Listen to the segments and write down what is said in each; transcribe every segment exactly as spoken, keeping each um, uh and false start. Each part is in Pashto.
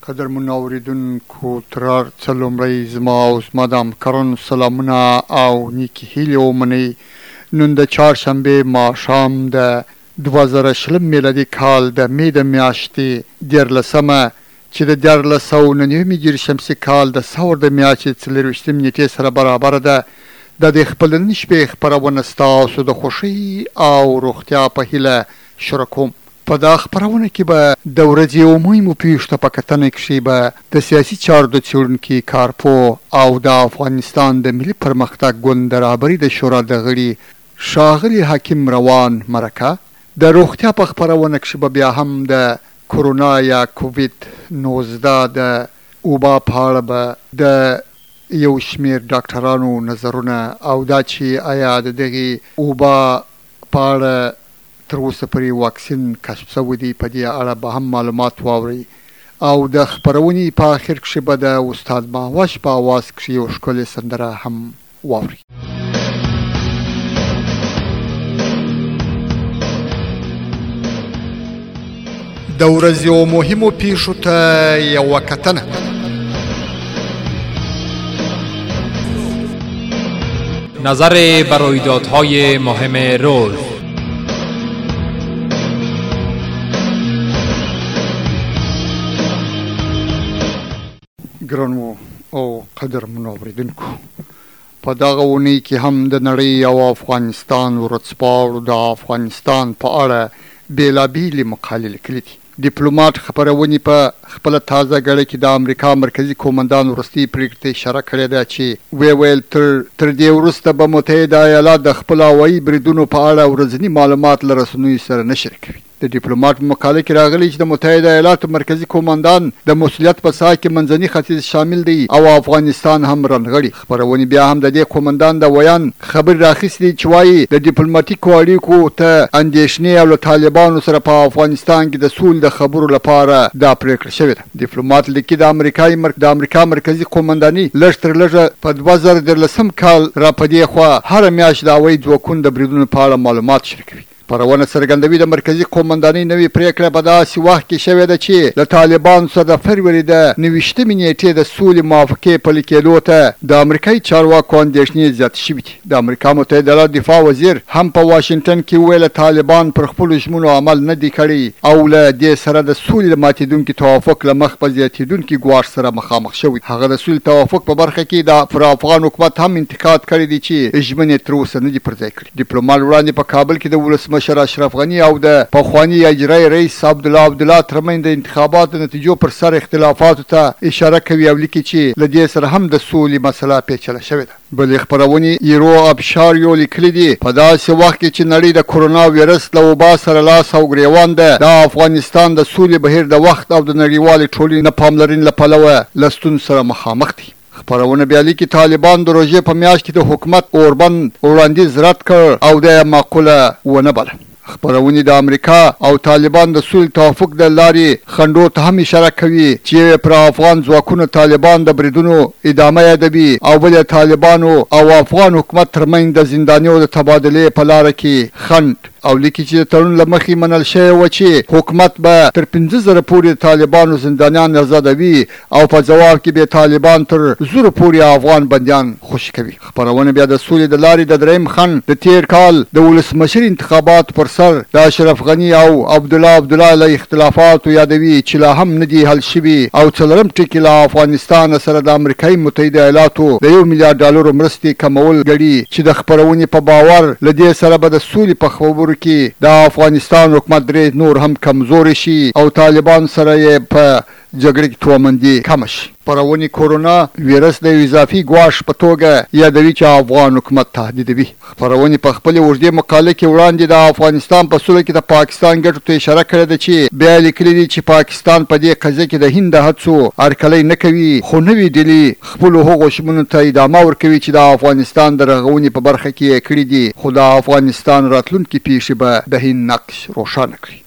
قدرمنو اوریدونکو تر هر څه لومړی زما او زما د همکارانو سلامونه او نیکې هیلې ومنئ. نن د چهارشنبې ماښام د دوه زره شلم میلادي کال د مې د میاشتې دیارلسمه چې د دیارلس سوه نهه نوي میلادي شمسي کال د ثور د میاشتې څلرویشتم نیټې سره برابره ده. د دې خپل نن شپې خپرونه ستاسو د خوښۍ او روغتیا په هیله شروع کوم. په دا خپرونه کې به د ورځې یو مهمو پیښو ته په کتنه کښې به د سیاسي چارو د څېړونکي کارپوه او د افغانستان د ملي پرمختګ ګوند د رهبرۍ د شورا د غړي ښاغلي حکیم روان مرکه، د روغتیا په خپرونه کښې به بیا هم د کورونا یا کووید نوزده د وبا په اړه به د یو شمېر ډاکټرانو نظرونه او دا چې آیا د دغې وبا په اړه تر اوسه پورې واکسین کشف شوی دی، په دې اړه به هم معلومات واورئ او د خپرونې په آخر کښې به د استاد مهوش په اواز کښې یو ښکلې سندره هم واورئ. د ورځې یو مهمو پیښو ته یوه کتنه. نظر بر رویدادهای مهم روز. ګرانو او قدرمنو اوریدونکو، په دغه اونۍ کې هم د نړۍ او افغانستان ورځپاڼو د افغانستان په اړه بېلابېلې مقالې لیکلي دي. ډیپلوماټ خپرونې په خپله تازه ګړۍ کې د امریکا مرکزي قومندان وروستۍ پرېکړې ته اشاره کړې ده چې ویې ویل تر تر دې وروسته به متحده ایالات د خپلو هوایي بریدونو په اړه ورځني معلومات له رسنیو سره نه شریکوي. د ډیپلوماټ په مقاله کې راغلی چې د متحده ایالاتو مرکزي قومندان د مسؤلیت په ساحه کې منځني ختیځ شامل دی او افغانستان هم رانغړي. خپرونې بیا هم د دې قومندان د ویان خبرې راخیستې چې وایي د ډیپلوماتیکو اړیکو ته اندېښنې او له طالبانو سره په افغانستان کې د سولې د خبرو لپاره دا پرېکړه شوې ده. ډیپلوماټ لیکي د امریکا د امریکا مرکزي قومنداني لږ تر لږه په دوه زره دیارلسم کال را په دې خوا هره میاشت د هوایي ځواکونو د بریدونو په اړه معلومات شریکوي. خپرونه څرګندوي د مرکزي قومندانۍ نوې پرېکړه په داسې وخت کې شوې ده چې له طالبانو سره د فبروري د نویشتمې نیټې د سولې موافقې پلي کېدو ته د امریکایي چارواکو اندېښنې زیاتې شوي دي. د امریکا متحده ایالاتو دفاع وزیر هم په واشنګټن کې وویل طالبان پر خپلو ژمنو عمل نه دی کړی او له دې سره د سولې د ماتېدونکي توافق له مخ په زیاتېدونکي ګواښ سره مخامخ شوی. هغه د سولې توافق په برخه کې د پر افغان حکومت هم انتقاد کړی دی چې ژمنې تر اوسه نه دي پر ځای کړي. ډیپلوماټ وړاندې په کابل کې د ولسمشر اشرف غني او د پخواني اجرایي رئیس عبدالله عبدالله ترمنځ د انتخاباتو نتیجو پر سر اختلافاتو ته اشاره کوي او لیکي چې له دې سره هم د سولې مسله پیچله شوې ده. بلې خپرونې ایرو ابشاریو لیکلي دي په داسې وخت کې چې نړۍ د کورونا ویروس له وبا سره لاس او ګریوان ده، د افغانستان د سولې بهیر د وخت او د نړیوالې ټولنې نه پاملرنې له پلوه له ستونزو سره مخامخ دي. خپرونه بیا لیکي طالبان د روژې په میاشت کې د حکومت اوربند وړاندیز رد کړ او د یې معقوله ونه بله. خپرونې د امریکا او طالبان د سولې توافق د لارې خنډو ته هم اشاره کوي چې پر افغان ځواکونو طالبان د بریدونو ادامه یادوي او بل طالبانو او افغان حکومت ترمنځ د زندانیو د تبادلې په لاره کې خنډ او لیکي چې د تړون له مخې منل شوی و چې حکومت به تر پنځه زره پورې د طالبانو زندانیان آزادوي او په ځواب کې به طالبان تر زرو پورې افغان بندیان خوشي کوي. خپرونه بیا د سولې د لارې د درېیم خنډ د تیر کال د ولسمشر انتخاباتو پر سر د اشرف غني او عبدالله عبدالله له اختلافاتو یادوي چې لا هم نه دي حل شوي او څلورم ټکي له افغانستان سره د امریکایي متحده ایالاتو د یو میلیارډ ډالرو مرستې کمول ګڼي چې د خپرونې په باور له دې سره به د سولې په خبرو کې د افغانستان حکومت درې نور هم کمزوري شي او طالبان سره یې په جګړه کې تومندي کم شي. خپرونې کورونا ویروس د اضافي ګواښ په توګه یادوي چې افغان حکومت تهدیدوي. خپرونې په خپلې اوږدې مقاله کې وړاندې د افغانستان په سوله کې د پاکستان ګټو ته اشاره کړې ده چې بیا لیکلي دي چې پاکستان په دې قضیه کې د هند د هڅو هرکلی نه کوي خو نوې ډلې خپلو هغو ژمنو ته ادامه ورکوي چې د افغانستان د رغونې په برخه کې یې کړي دي، خو د افغانستان راتلونکي پیښې به د هند نقش روښانه کړي.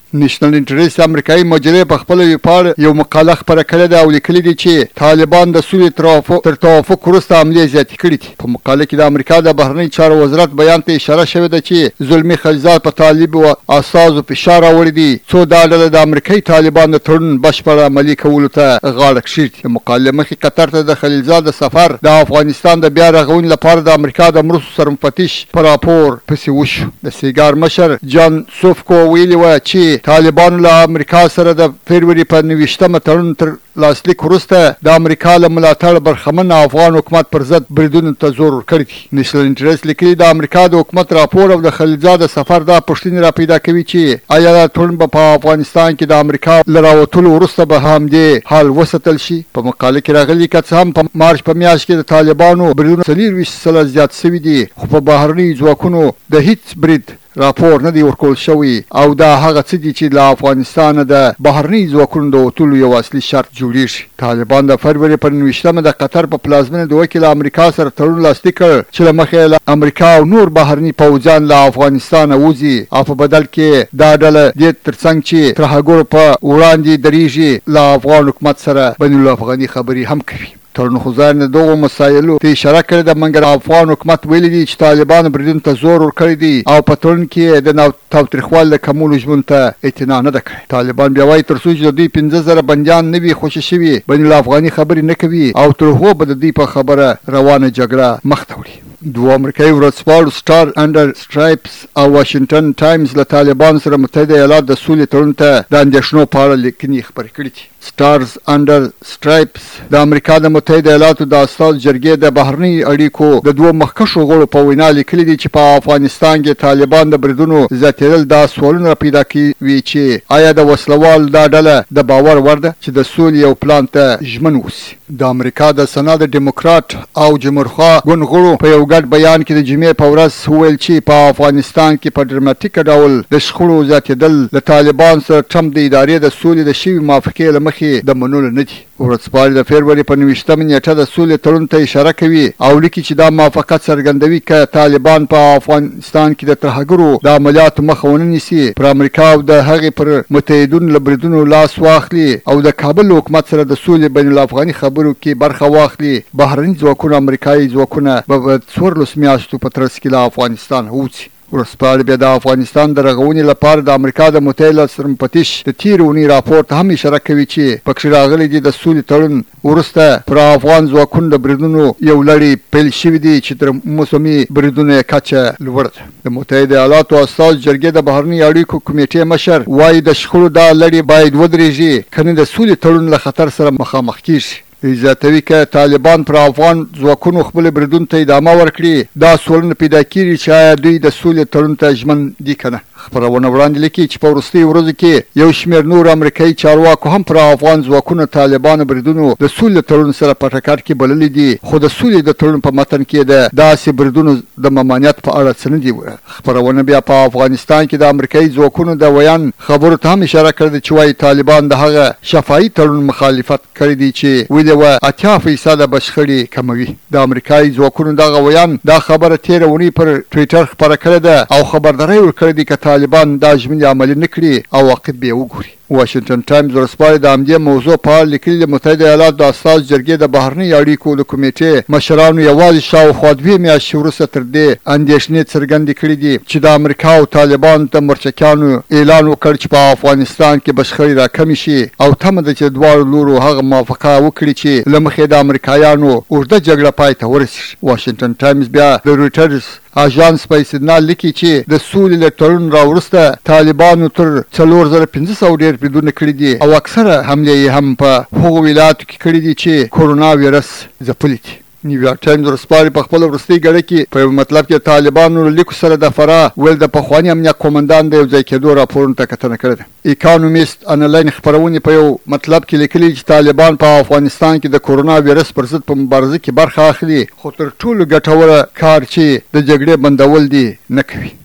نېشنل انټرست امریکایي مجلې په خپله ویبپاڼه یو مقاله خپره کړې ده او لیکلي دي چې طالبان د سولې تر توافق وروسته حملې زیاتې کړي دي. په مقاله کې د امریکا د بهرنۍ چارو وزارت بیان ته اشاره شوې ده چې زلمي خلیلزاد په طالبو اساسو فشار راوړی دی څو دا ډله د امریکایي طالبان د تړون بشپړ عملي کولو ته غاړه کښېږدي. مقاله مخکې قطر ته د خلیلزاد د سفر د افغانستان د بیا رغونې لپاره د امریکا د مرستو سرمفتش په راپور پسې وشو. د سیګار مشر جان سوفکو ویلي وه چې طالبانو له امریکا سره د فبروري په نویشتمه تړون تر لاسلیک وروسته د امریکا له ملاتړ برخمن افغان حکومت پر ضد بریدونو ته زور ورکړی دی. نیشنل انټرست لیکلي د امریکا د حکومت راپور او د خلیلزاد د سفر دا پوښتنې را پیدا کوي چې آیا دا تړون به په افغانستان کې د امریکا له راوتلو وروسته به همدې حال وساتل شي. په مقاله کې راغلي که څه هم په مارچ په میاشت کې د طالبانو بریدونه څلېرویشت سله زیات سوي دي خو په بهرنیو ځواکونو د هیڅ برید راپور نه دی ورکول شوی او دا هغه څه دي چې له افغانستانه د بهرنیو ځواکونو د وتلو یو اصلي شرط جوړیږي. طالبان د فبروري پر نویشتمه د قطر په پلازمینه د وکیل امریکا سره تړون لاسلیک کړ چې له مخې له امریکا او نور بهرني پوځیان له افغانستانه وځي او په بدل کې دا ډله دې ترڅنګ چې ترهګرو په وړاندې درېږي له افغان حکومت سره بین الافغاني خبرې هم کوي. تړونخوځان د دغو مسایلو ته اشاره کړې ده مګر افغان حکومت ویلي دي چې طالبانو بریدونو ته زور ورکړی دی او په تړون کې د تاوتریخوالي د کمولو ژمنو ته اعتنا نه ده کړې. طالبان بیا وایي تر څو چې د دوی پنځه زره بندیان نه وي خوشي شوي بین الافغاني خبرې نه کوي او تر هغو به د دوی په خبره روانه جګړه مخته وړي. دوه امریکایي ورځپاڼو سټار انډر سټرایپس او واشنګټن ټایمز له طالبانو سره متحده ایالات د سولې تړون ته د اندېښنو په اړه لیکنې خپرې کړې دي. سټارز انډر سټرایپس د امریکا د متحده ایالاتو د استازو جرګې د بهرني اړیکو د دوه مخکښو غړو په وینا لیکلي دي چې په افغانستان کې طالبان د بریدونو زیاتېدل دا سوالونه پیدا کوي چې آیا د وسلوال دا ډله د باور وړ ده چې د سولې یو پلان ته ژمن اوسي. د امریکا د سنا د ډیموکرات او جمهورخوا ګوند غړو په یو ګډ بیان کې د جمعې په ورځ وویل چې په افغانستان کې په ډراماتیکه ډول د شخړو زیاتېدل له طالبان سره ټرمپ د ادارې د سولې د شوي موافقې له مخې د منلو نه دي. ورځپاڼې د فبروري په نویشتمه نیټه د سولې تړون ته اشاره کوي او لیکي چې دا موافقت څرګندوي که طالبان په افغانستان کې د ترهګرو د عملیاتو مخه ونه نیسي پر امریکا او د هغې پر متحدینو له بریدونو لاس واخلي او د کابل حکومت سره د سولې بین الافغاني خبرو کې برخه واخلي بهرني ځواکونه امریکایي ځواکونه به په څوارلسو میاشتو په ترڅ کې له افغانستان ووځي. ورځپاڼې بیا د افغانستان د رغونې لپاره د امریکا د متحده سرمفتش د تېرې اونۍ راپور ته هم اشاره کوي چې پکښې راغلی دي د سولې تړون وروسته پر افغان ځواکونو د بریدونو یو لړۍ پیل شوي دي چې تر موسمي بریدونو یې کچه لوړه ده. د متحده ایالاتو استازو جرګې د بهرني اړیکو کمیټې مشر وایي د شخړو دا لړۍ باید ودرېږي کنه د سولې تړون له خطر سره مخامخ کېږي. زیاتوي که طالبان پر افغان ځواکونو خپل بریدونو ته ادامه ورکړي دا سوالونه پیدا کېږي چې آیا دوی د سولې تړون ته ژمن دي که نه. خپرونه وړاندې لیکي چې په وروستیو ورځو کې یو شمېر نور امریکایي چارواکو هم پر افغان ځواکونو طالبانو بریدونو د سولې تړون سره په ټکر کې بللي دي خو د سولې د تړون په متن کې د داسې بریدونو د ممانعت په اړه څه نه دي. خپرونه بیا په افغانستان کې د امریکایي ځواکونو د ویان خبرو ته هم اشاره کړې چې وایي طالبان د هغه شفاهي تړون مخالفت کړی دی چې ویلي وه اتیا فیصده به شخړې کموي. د امریکایي ځواکونو دغه ویان دا خبره تېره اونۍ پر ټویټر خپره کړې ده او خبرداری ورکړې دي که طالبان دا ژمنې عملي نه کړي او عواقب به یې وګوري. واشنګټن ټایمز ورځپاڼې د همدې موضوع په اړه لیکلي د متحده ایالاتو د استازو جرګې د بهرني اړیکو د کمیټې مشرانو یوازې شاوخوا دوې میاشتې وروسته تر دې اندېښنې څرګندې کړې دي چې د امریکا او طالبانو د مرچکیانو اعلان وکړ چې په افغانستان کې به شخړې راکمې شي او تمه ده چې دواړو لورو هغه موافقه وکړي چې له مخې د امریکایانو اوږده جګړه پای ته ورسېږي. واشنګټن ټایمز بیا د رویټرز اژانس په استدلال لیکي چې د سولې له تړون راوروسته طالبانو تر څلور زره پنځه سوه ډېر بریدونه کړي دي او اکثره حملې یې هم په هغو ولایاتو کې کړي دي چې کورونا ویروس ځپلي دي. نیویارک ټایمز ورځپاڼې په خپله وروستۍ ګړه کې په یو مطلب کې طالبانو له لیکو سره د فراه ویل د پخواني امنیت قومندان د یو ځای کېدو راپورونو ته کتنه کړې ده. اکانومیست انلاین خپرونې په یو مطلب کې لیکلي چې طالبان په افغانستان کې د کورونا ویروس پر ضد په مبارزه کې برخه اخلي خو تر ټولو ګټوره کار چې د جګړې بندول دي نه کوي.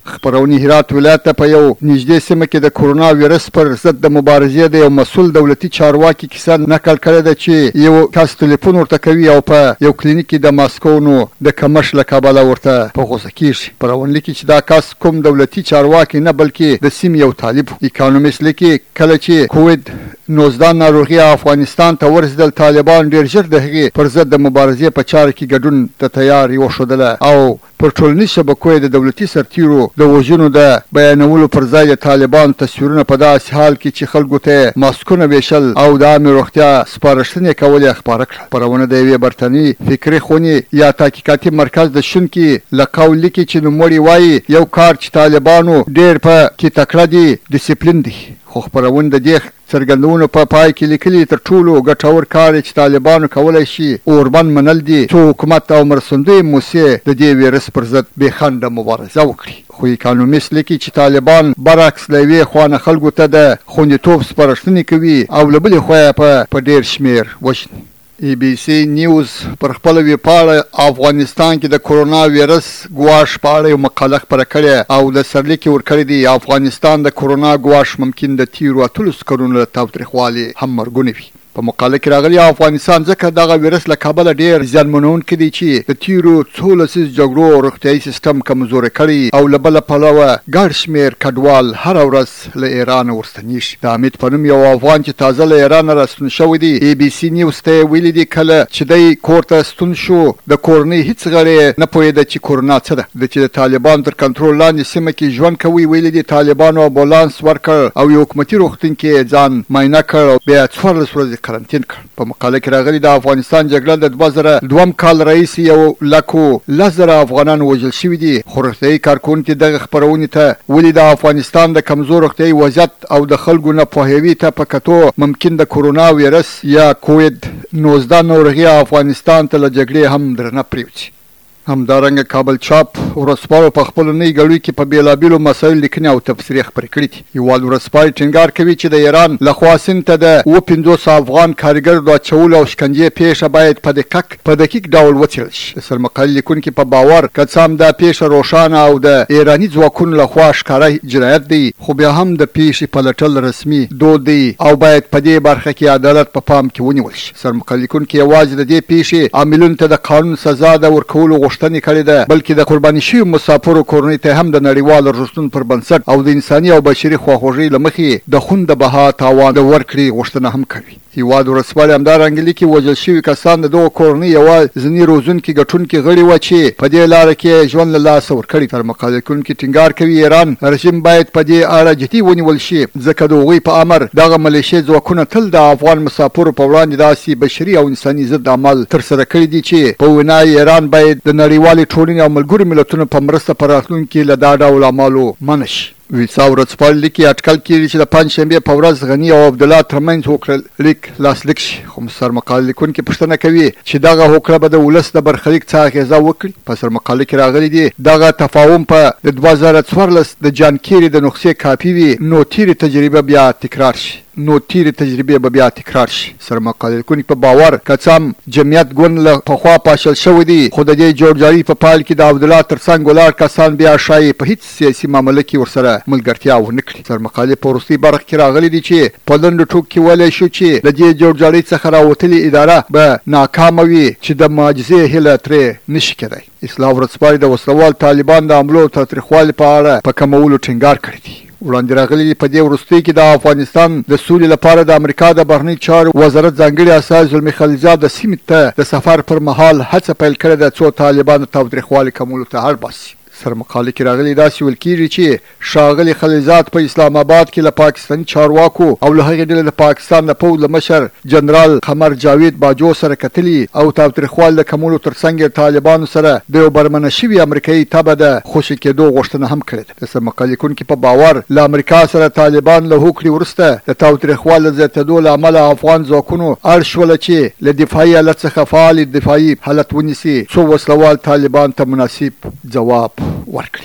خپرونې هرات ولایت ته په یو نږدې سیمه کې د کرونا ویروس پر ضد د مبارزې د یو مسؤل دولتي چارواکي کیسه نقل کړې ده چې یو کس ټلیفون ورته کوي او په یو کلینیک کې د ماسکو نو د کمښت له کبله ورته په غوسه کېږي. خپرونه لیکي چې دا کس کوم دولتي چارواکي نه بلکې د سیمې یو طالب. اکانومیست لیکي کله چې کووید نوزده ناروغي افغانستان ته ورسېدل طالبان ډېر ژر د هغې پر ضد د مبارزې په چاره کې ګډون ته تیار وښودله او پر ټولنیز شبکو د دولتي سرتیرو د وژنو د بیانولو پر ځای د طالبان تصویرونه په داسې حال کې چې خلکو ته ماسکونه ویشل او د عامې روغتیا سپارښتنې کولې خپاره کړه. خپرونه د یوې برتني فکري خونې یا تحقیقاتي مرکز د شونکي له قول لیکي چې نوموړي وایي یو کار چې طالبانو ډېر په کې تکړه دي ډیسپلین دی. خو خپرونه د دې څرګندونو په پای کې لیکلي تر ټولو ګټور کار چې طالبانو کولی شي اوربند منل دي څو حکومت او مرستندویه موسسې د دې ویروس پر ضد بې خنډه مبارزه وکړي. خو اکانومیست لیکي چې طالبان برعکس له یوې خوا نه خلکو ته د خوندیتوب سپارښتنې کوي او له بلې خوا یې په ډېر شمېر وژني. ای بی سی نیوز پر خپل ویبپاڼه افغانستان کې د کرونا ویروس ګواښ په اړه یو مقاله خپره کړې او د سرلیک یې ورکړی دی افغانستان د کرونا ګواښ ممکن د تیرو اتلسو کلونو له تاوتریخوالي هم مرګونه وي. په مقاله کې راغلی افغانستان ځکه دغه ویروس له کبله ډېر زیانمنونکی دی چې د تیرو څو لسیزو جګړو روغتیایي سیستم کمزوری کړی او له بله پلوه ګڼ شمېر کډوال هره ورځ له ایرانه ورستنیږي. د حمید په نوم یو افغان چې تازه له ایرانه راستون شوی دی ای بي سي نیوز ته یې ویلي دي کله چې دی کور ته ستون شو د کورنۍ هیڅ غړی نه پوهېده چې کرونا څه ده. د چې د طالبانو تر کنټرول لاندې سیمه کې ژوند کوي ویلي دي طالبانو امبولانس ورکړ او یو حکومتي روغتون کې ځان معاینه کړ او بیا څوارلس ورځې قرنطین کړ. په مقاله کې راغلي د افغانستان جګړه د دوه زره دویم کال راهیسې یو لکو لس زره افغانان وژل شوي دي. خو روغتیایي کارکوونکي دغه خپرونې ته ولې د افغانستان د کمزور روغتیایي وضعیت او د خلکو نه پوهاوي ته په کتو ممکن د کرونا ویروس یا کووید نوزده ناروغي افغانستان ته له جګړې هم درنه پرېوځي. همدارنګه کابل چاپ ورځپاڼو په خپلو نوي ګړیو کې په بېلابېلو مسایلو لیکنې او تبصرې خپرې کړي دي. هېواد ورځپاڼې ټینګار کوي چې د ایران لخوا سیند ته د اوه پنځوس افغان کارګرو د اچولو او شکنجې پیښه باید په دقیق په دقیق ډول وڅېړل شي. د سرمقالې لیکونکي په باور که څه هم دا پیښه روښانه او د ایراني ځواکونو لخوا ښکاره جنایت دی خو بیا هم د پیښې پلټل رسمي دود دی او باید په دې برخه کې عدالت په پام کې ونیول شي. سرمقالې لیکونکي یوازې د دې پیښې عاملونو ته د قانون سزا د ورکولو غوښتنې کړې ده بلکې د قرباني شویو مسافرو کورنۍ ته هم د نړیوال ارزښتونو پر بنسټ او د انساني او بشري خواخوږۍ له مخې د خون د بها تاوان د ورکړې غوښتنه هم کوي. هېواد ورځپاڼې همدارنګه لیکي وژل شوي کسان د دغو کورنۍ یوازیني روزونکي ګټونکي غړي وه چې په دې لاره کې ژوند له لاسه ورکړي. سرمقاله لیکونکي ټینګار کوي ایران رژیم باید په دې اړه جدي ونیول شي ځکه د هغوی په امر دغه ملیشې ځواکونه تل د افغان مسافرو په وړاندې داسې بشري او انساني ضد عمل ترسره کړي دي چې په وینا ایران باید د نړیوالې ټولنې او ملګرو ملتونو په مرسته په راتلونکي له دا ډول اعمالو منع شي. ویسا ورځپاڼې لیکي اټکل کېږي چې د پنجشنبې په ورځ غني او عبدالله ترمنځ هوکړه لیک لاسلیک شي. خو سرمقاله لیکونکي پوښتنه کوي چې دغه هوکړه به د ولس د برخلیک څه اغېزه وکړي. په سرمقاله کې راغلي دي دغه تفاهم په د دوه زره څوارلس د جان کیري د نسخې کاپي وي نو تیرې تجربه بیا تکرار شي نو تیرې تجربې به بیا تکرار شي. سرمقاله لیکونکي په باور که څه هم جمعیت ګوند له پخوا پاشل شوی دی خو د دې جوړجاړي په پایل کې د عبدالله ترڅنګ ولاړ کسان بیا ښایي په هیڅ سیاسي معامله کې ورسره ملګرتیا ونه کړي. سرمقالې په وروستۍ برخه کې راغلي دي چې په لنډو ټکو کې ویلی شو چې د دې جوړجاړۍ څخه راوتلې اداره به ناکامه وي چې د معجزې هیله ترې نشي کېدی. اصلاح ورځپاڼې د وسلوال طالبان د حملو او تاوتریخوالي په اړه په کمولو ټینګار کړی دی. وړاندې راغلي په دې وروستۍ کې د افغانستان د سولې لپاره د امریکا د بهرنیو چارو وزارت ځانګړي استازي زلمي خلیلزاد د سیمې ته د سفر پر مهال هڅه پیل کړې ده څو طالبان د تاوتریخوالي کمولو ته اړ باسي. سرمقاله کې راغلي داسې ویل کېږي چې ښاغلي خلیلزاد په اسلام آباد کې له پاکستاني چارواکو او له هغې ډلې د پاکستان د پوځ له مشر جنرال قمر جاوید باجو سره کتلي او تاوتریخوالي د کمولو ترڅنګ یې طالبانو سره د یو برمنه شوي امریکایي تبه د خوشي کېدو غوښتنه هم کړې ده. د سرمقالې لیکونکي په باور له امریکا سره طالبان له هوکړې وروسته د تاوتریخوالي د زیاتېدو له امله افغان ځواکونو اړ شوله چې له دفاعي حالت څخه فعال دفاعي حالت ونیسي څو وسلوال طالبان ته مناسب ځواب ورکړي.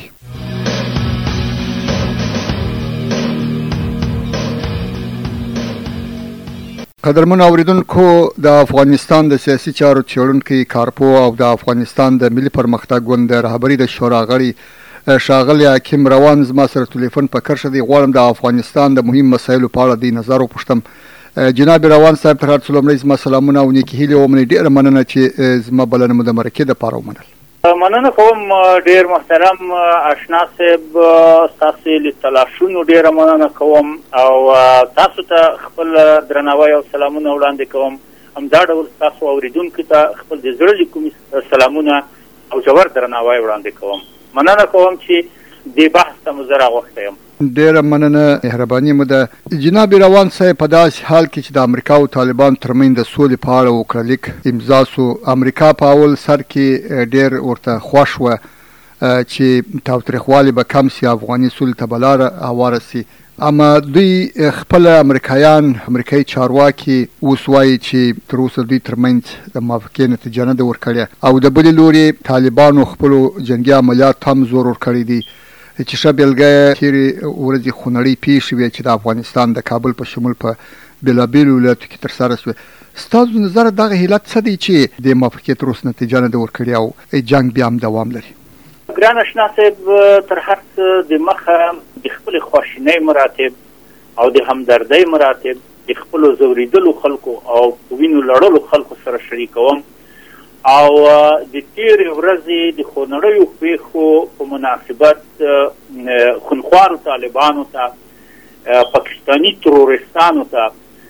قدرمن اوریدونکو د افغانستان د سیاسي چارو څېړونکی کارپو او د افغانستان د ملي پرمختګ ګوند د رهبرۍ د شورا غړي ښاغلی حکیم روان زما سره تلیفون په کرښه دی. غواړم د افغانستان د مهم مسایلو په اړه د نظر وپوښتم. جناب روان صاحب، تر هر څه لومړی زما سلامونه او نیکې هیلې ومنئ. ډېره مننه چې زما بلنه مو د مرکې دپاره ومنل. مننه کوم ډېر محترم اشنا صاحب، ستاسو له تلاشونو ډېره مننه کوم او تاسو ته خپل درناوی او سلامونه وړاندې کوم. همدا ډول تاسو اوریدونکو ته خپل د زړه له کومې سلامونه او ژور درناوی وړاندې کوم. مننه کوم چې دې بحث ته مو زه راغوښتی یم. ډېره مننه، مهرباني مو ده. جناب روان صاحب، په داسې حال کې چې د امریکا او طالبان ترمنځ د سولې په اړه وکړلیک امضا سو، امریکا په اول سر کې ډېر ورته خوښ وه چې تاوتریخوالی به کم سي، افغاني سولې ته به لاره هواره سي. اما دوی خپل امریکایان امریکایي چارواکي اوس وایي چې تر اوسه دوی ترمنځ د موافقې نتیجه نه ده ورکړې او د بلې لوري طالبانو خپلو جنګي عملیات هم زور ورکړی دی چې ښه بېلګه یې تېرې ورځې خونړۍ پیښې وې چې د افغانستان د کابل په شمول په بېلابېلو ولایتو کې ترسره شوې. ستاسو نظر دغه علت څه دی چې د موافقې تر اوسه نتیجه نه ده ورکړې او جنګ بیا هم دوام لري؟ ګران اشنا صاحب، تر هر څه د مخه د خپلې خواشینۍ مراتب او د همدردۍ مراتب د خپلو ځورېدلو خلکو او وینو لړلو خلکو سره شریکوم او د تېرې ورځې د خونړیو پیښو په مناسبت خونخوارو طالبانو ته، پاکستاني ترورستانو ته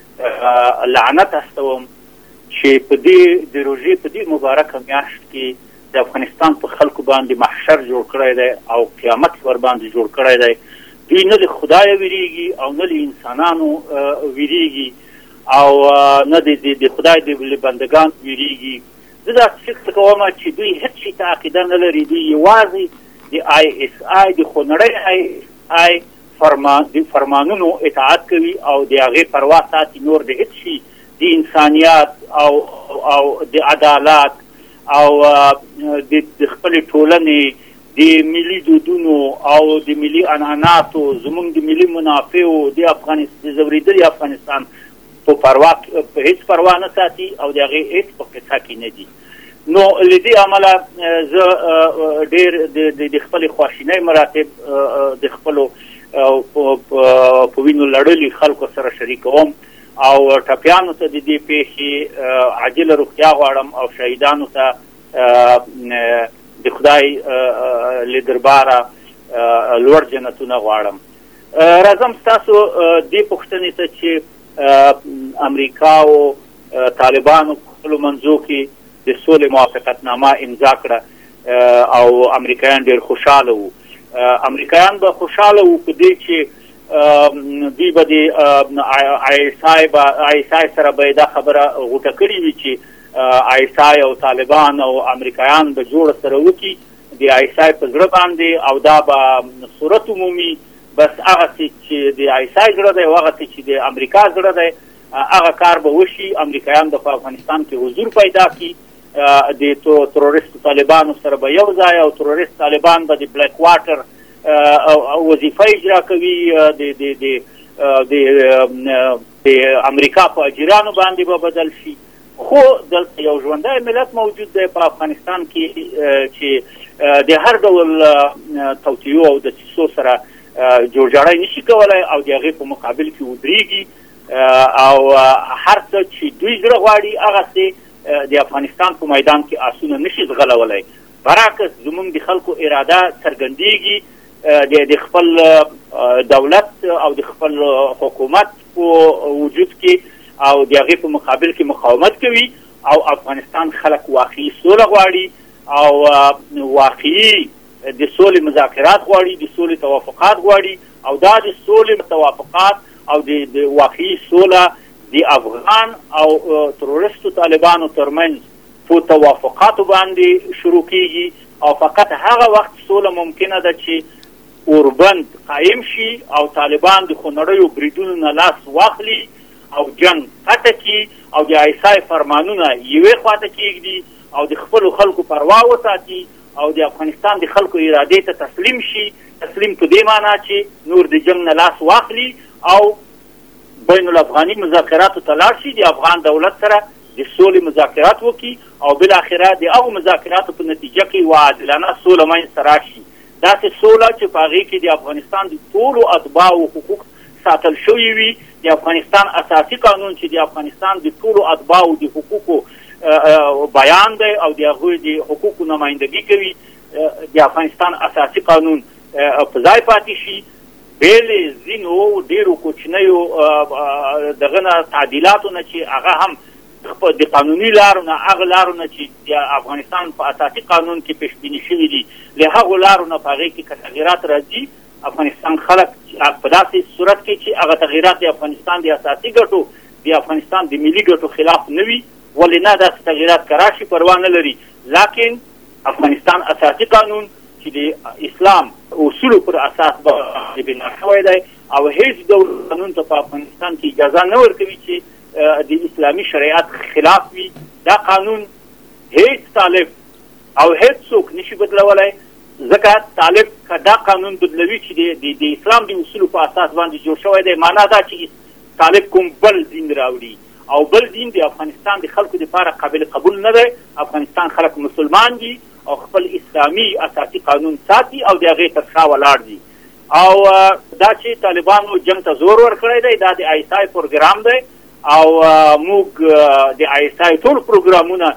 لعنت استوم چې په دې د روژې په دې مبارکه میاشت کې د افغانستان په خلکو باندې محشر جوړ کړی دی او قیامت ور باندې جوړ کړی دی. دوی نه د خدایه ویریږي او نه د انسانانو ویریږي او نه د خدای د بندګان ویریږي. زه داسې فکر کوم چې دوی هېڅ شي ته عقیده نه لري. دوی یوازې د آی اس آی د خونړۍ آی اس آی د فرمانونو اطاعت کوي او د هغې پروا ساتي. نور د هېڅ شي د انسانیت او او د عدالت او د خپلې ټولنې د ملي دودونو او د ملي عنعناتو، زموږ د ملي منافعو د افغانستان د ځورېدلي افغانستان په پروا په هېڅ پروا نه ساتي او د هغې هېڅ په قصه کې نه دي. نو له دې امله زه ډېر د خپلې خواشینۍ مراتب د خپلو په وینو لړلي خلکو سره شریکوم او ټپیانو ته د دې پیښې عاجله روغتیا غواړم او شهیدانو ته د خدای له درباره لوړ جنتونه غواړم. راځم ستاسو دې پوښتنې ته چې امریکا او طالبانو په خپلو منځو کې د سولې موافقتنامه امضا کړه او امریکایان ډېر خوشحاله وو. امریکایان به خوشحاله وو په دې چې دوی به د آی اس آی سره به دا خبره غوټه کړې وي چې آی اس آی او طالبان او امریکایان به جوړه سره وکړي د آی اس آی په زړه باندې او دا به صورت عمومي بس هغسې چې د آی اس آی زړه دی او هغسې چې د امریکا زړه دی هغه کار به وشي. امریکایان به په افغانستان کې حضور پیدا کړي، د ترورست طالبانو سره به یو ځای او ترورست طالبان به د بلیک واټر وظیفه اجرا کوي، د امریکا په اجیرانو باندې به بدل شي. خو دلته یو ژوندی ملت موجود دی په افغانستان کې چې د هر ډول توطیو او دسیسو سره جوړجاړی نشي کولی او د هغې په مقابل کې ودرېږي او هر څه چې دوی زړه غواړي هغسې د افغانستان په میدان کې آسونه نشي ځغلولی. برعکس زموږ د خلکو اراده څرګندېږي د خپل دولت او د خپل حکومت په وجود کې او د هغې په مقابل کې مقاومت کوي او افغانستان خلک واقعي سوله غواړي او واقعي د سولې مذاکرات غواړي، د سولې توافقات غواړي او دا د سولې توافقات او د واقعي سوله د افغان او ترورستو طالبانو ترمنځ په توافقاتو باندې شروع کیږي او فقط هغه وخت سوله ممکنه ده چې اوربند قایم شي او طالبان د خونړیو بریدونو نه لاس واخلي او جنگ قطع کړي او د آی اس آی فرمانونه یوې خواته کېږدي او د خپلو خلکو پروا وساتي او د افغانستان د خلکو ارادې ته تسلیم شي. تسلیم په دې معنا چې نور د جنگ نه لاس واخلي او بین الافغاني مذاکراتو ته لاړ شي، د افغان دولت سره د سولې مذاکرات وکړي او بالاخره د هغو مذاکراتو په نتیجه کې یوه عادلانه سوله منځته راشي. داسې سوله چې په هغې کې د افغانستان د ټولو اتباعو حقوق ساتل شوي وي، د افغانستان اساسي قانون چې د افغانستان د ټولو اتباعو د حقوقو بیان دی او د هغوی د حقوقو نمایندګي کوي، د افغانستان اساسي قانون په ځای پاتې شي. بېلې ځینو ډېرو کوچنیو دغه نه تعدیلاتو نه چې هغه هم د قانوني لارو نه هغه لارو نه چې د افغانستان په اساسي قانون کې پیشبیني شوي دي له هغو لارو نه په هغې کې که تغیرات راځي، افغانستان خلک په داسې صورت کې چې هغه تغیرات د افغانستان د اساسي ګټو د افغانستان د ملي ګټو خلاف نه وي، ولې نه داسې تغیرات که راشي پروا نه لري. لیکن افغانستان اساسي قانون چې د اسلام اصولو پر اساس باندې بنا شوی دی او هیڅ ډول قانون ته په افغانستان کې اجازه نه ورکوي چې د اسلامي شریعت خلاف وي. دا قانون هیڅ طالب او هیڅ څوک نشي بدلولی، ځکه طالب که دا قانون بدلوي چې د اسلام د اصولو په اساس باندې جوړ شوی دی، معنا دا چې طالب کوم بل دین راوړي او بل دین د افغانستان د خلکو لپاره قابل قبول نه دی. افغانستان خلک مسلمان دي او خپل اسلامي اساسي قانون ساتي او د هغې تر شا ولاړ دي. او دا چې طالبانو جنګ ته زور ورکړی دی، دا د آی اس آی پروګرام دی او موږ د آی اس آی ټول پروګرامونه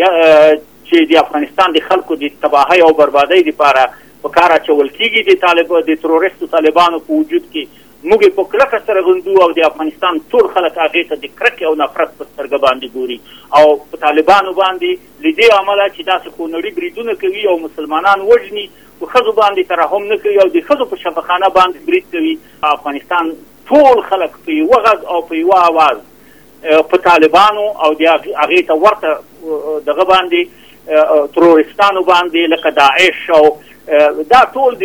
چې د افغانستان د خلکو د تباهۍ او بربادۍ لپاره په کار اچول کېږي د طالب د تروریستو طالبانو په وجود کې، موږ یې په کلکه سره غندو او د افغانستان ټول خلک هغې ته د کرکې او نفرت په سترګه باندې ګوري او په طالبانو باندې له دې امله چې داسې خونړي بریدونه کوي او مسلمانان وژني، په ښځو باندې ترحم نه کوي او د ښځو په شفاخانه باندې برید کوي. افغانستان ټول خلک په یوه غږ او په یوه اواز په طالبانو او د هغې ته ورته دغه باندې ترورستانو باندې لکه داعش او دا ټول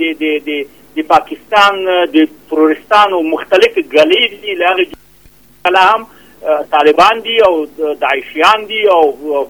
د د پاکستان د ترورستانو مختلفې ګلې دي، له هغې جلا هم طالبان دي او داعشیان دي او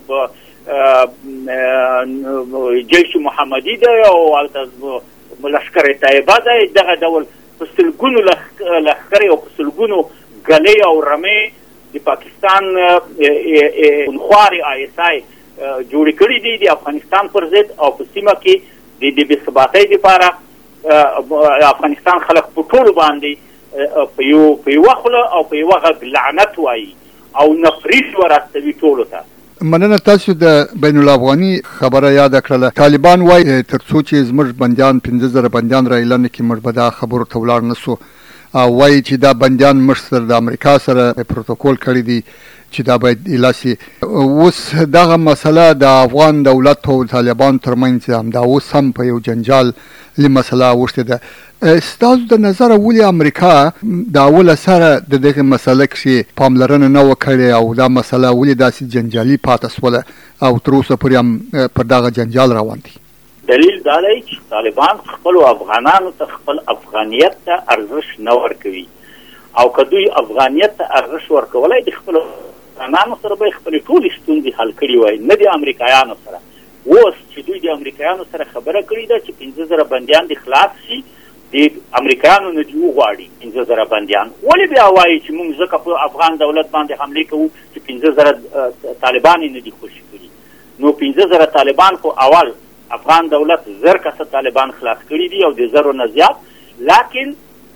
جیش محمدي دی او لشکر طیبه دی. دغه ډول په سلګونو لښکرې او په سلګونو ګلې او رمې د پاکستان خونخوارې آی اس آی جوړې کړي دي د افغانستان پر ضد او په سیمه کې د بې ثباتۍ لپاره افغانستان خلک په ټولو باندې په یو په یوه خوله او په یوه غږ لعنت وایي او نفرت ورستوي ټولو ته. مننه. تاسو د بین الافغاني خبره یاده کړله. طالبان وایي تر څو چې زموږ بندیان پنځه زره بندیان را اعلان کړي موږ به دا خبرو ته ولاړ نه سو، او وایي چې دا بندیان موږ سره د امریکا سره پروتوکول کړی دی چې دا باید ایلاسي. اوس دغه مسله د افغان دولت او طالبان ترمنځ همدا اوس هم په یو جنجال لی مسله اوښتې ده. ستاسو د نظره ولې امریکا د اوله سره د دغه مسله کښې پاملرنه نه وکړې او دا مسله ولې داسې جنجالي پاته سوله او تر اوسه پورې هم پر دغه جنجال روان دي؟ دلیل دا دی چې طالبان خپلو افغانانو ته خپل افغانیت ته ارزښت نه ورکوي او که دوی افغانیت ته ارزښت ورکولی د خپلو افغانانو سره به یې خپلې ټولې ستونزې حل کړي وای، نه د امریکایانو سره. اوس چې دوی د امریکایانو سره خبره کړې ده چې پنځه زره بندیان دې خلاص شي، د امریکایانو نه دې وغواړي پنځه زره بندیان، ولې بیا وایي چې موږ ځکه په افغان دولت باندې حملې کوو چې پنځه زره طالبان یې نه دي خوشي کړي؟ نو پنځه زره طالبان خو اول افغان دولت زر کسه طالبان خلاص کړي دي او د زرو نه زیات، لیکن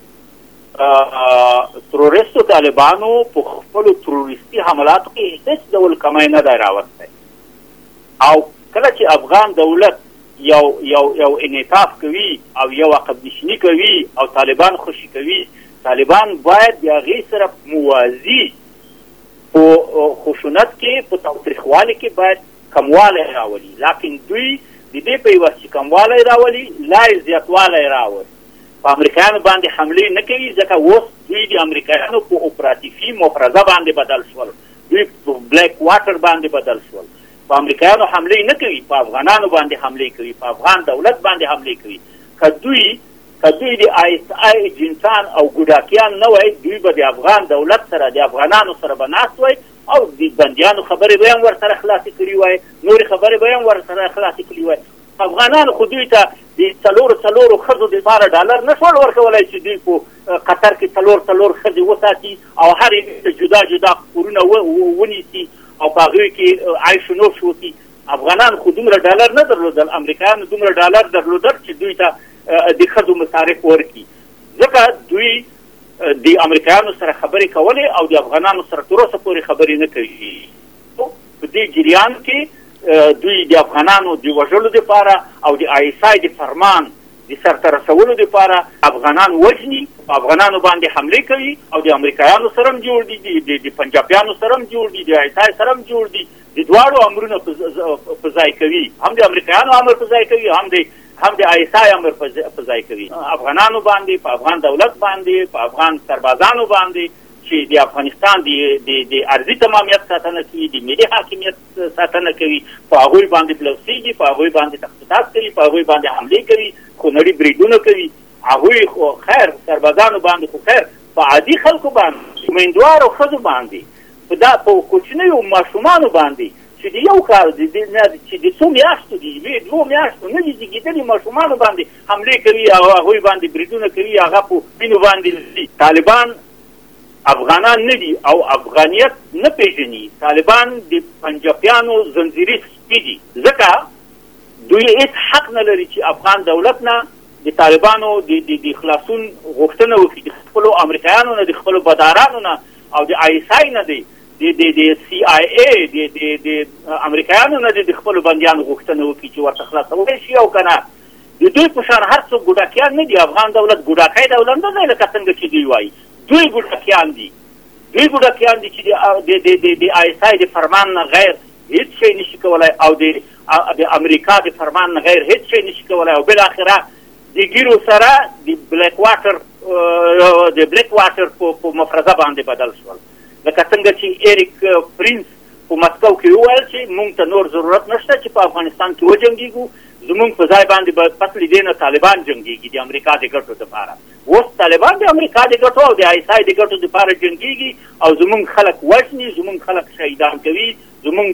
ترورستو طالبانو په خپلو تروریستي حملاتو کې هیڅ ډول کمی نه دی راوستی. او کله چې افغان دولت یو یو یو انعطاف کوي او یو عقب نشیني کوي او طالبان خوشي کوي، طالبان باید د هغې سره موازي په خشونت کې په تاوتریخوالي کې باید کموالی راولي، لیکن دوی د دې په عوض چې کموالی راولي لا یې زیاتوالی راولي. په امریکایانو باندې حملې نه کوي ځکه اوس دوی د امریکایانو په اپراتیفي مفرزه باندې بدل شول، دوی په بلیک واټر باندې بدل شول. په امریکایانو حملې نه کوي، په افغانانو باندې حملې کوي، په افغان دولت باندې حملې کوي. که دوی که دوی د آی اس آی ایجنټان او ګوډاکیان نه وای، دوی به د افغان دولت سره د افغانانو سره به ناست وای او د بندیانو خبرې به هم ورسره خلاصې کړي وای، نورې خبرې به هم ورسره خلاصې کړي وای. افغانانو خو دوی ته د څلورو څلورو ښځو دپاره ډالر نه شول ورکولی چې دوی په قطر کې څلور څلور ښځې وساتي او هر یوې ته جدا جدا کورونه ونیسي او په هغوی کې عیش و نوش وکړي. افغانان خو دومره ډالر نه درلودل، امریکایانو دومره ډالر درلودل چې دوی ته د ښځو مصارف ورکړي، ځکه دوی د امریکایانو سره خبرې کولې او د افغانانو سره تر اوسه پورې خبرې نه کوي. په دې جریان کې دوی د افغانانو د وژلو دپاره او د آی اس آی د فرمان د سرته رسولو دپاره افغانان وژني، په افغانانو باندې حملې کوي او د امریکایانو سره هم جوړ دي، د پنجابیانو سره هم جوړ دي، د آی اس آی سره هم جوړ دي، د دواړو امرونه په ځای کوي، هم د امریکایانو امر په ځای کوي، هم د هم د آی اس آی امر په ځای کوي. افغانانو باندې، په افغان دولت باندې، په افغان سربازانو باندې چې د افغانستان د ارضي تمامیت ساتنه کوي، د ملي حاکمیت ساتنه کوي، په هغوی باندې پلوسېږي، په هغوی باندې تخطیطات کوي، په هغوی باندې حملې کوي، خونړي بریدونه کوي. هغوی خو خیر سربازانو باندې خو خیر، په عادي خلکو باندې، امیندوارو ښځو باندې، په دا په کوچنیو ماشومانو باندې چې د یو کال چې د څو میاشتو د یوې دوو میاشتو نه دي زېږېدلي ماشومانو باندې حملې کوي او هغوی باندې بریدونه کوي، هغه په وینو باندې. طالبان افغانان نه دي او افغانیت نه پیژني، طالبان د پنجابیانو زنځیري سپي دي، ځکه دوی هېڅ حق نه لري چې افغان دولت نه د طالبانو د خلاصون غوښتنه وکړي، د خپلو امریکایانو نه، د خپلو بدارانو نه او د آی اس آی نه دی، د سی آی ای د امریکایانو نه د خپلو بندیانو غوښتنه وکړي چې ورته خلاصولی شي او که نه. د دوی په شان هر څوک ګوډاکیان نه دي. افغان دولت ګوډاکی دولت نه دی لکه څنګه چې دوی وایي، دوی ګوډاکیان دي، دوی ګوډاکیان دي چې د آی اس آی د فرمان نه غیر هېڅ شی نشي کولی او د امریکا د فرمان نه غیر هېڅ شی نشي کولی او بالاخره د ګیرو سره د بلیک واټر د بلیک واټر په مفرزه باندې بدل شول، لکه څنګه چې ایریک پرینس په مسکو کې وویل چې موږ ته نور ضرورت نشته چې په افغانستان کې وجنګېږو، زموږ په ځای باندې به پس له دې نه طالبان جنګېږي د امریکا د ګټو دپاره. اوس طالبان د امریکا د ګټو او د آی اس آی د ګټو دپاره جنګېږي او زموږ خلک وژني، زموږ خلک شهیدان کوي، زموږ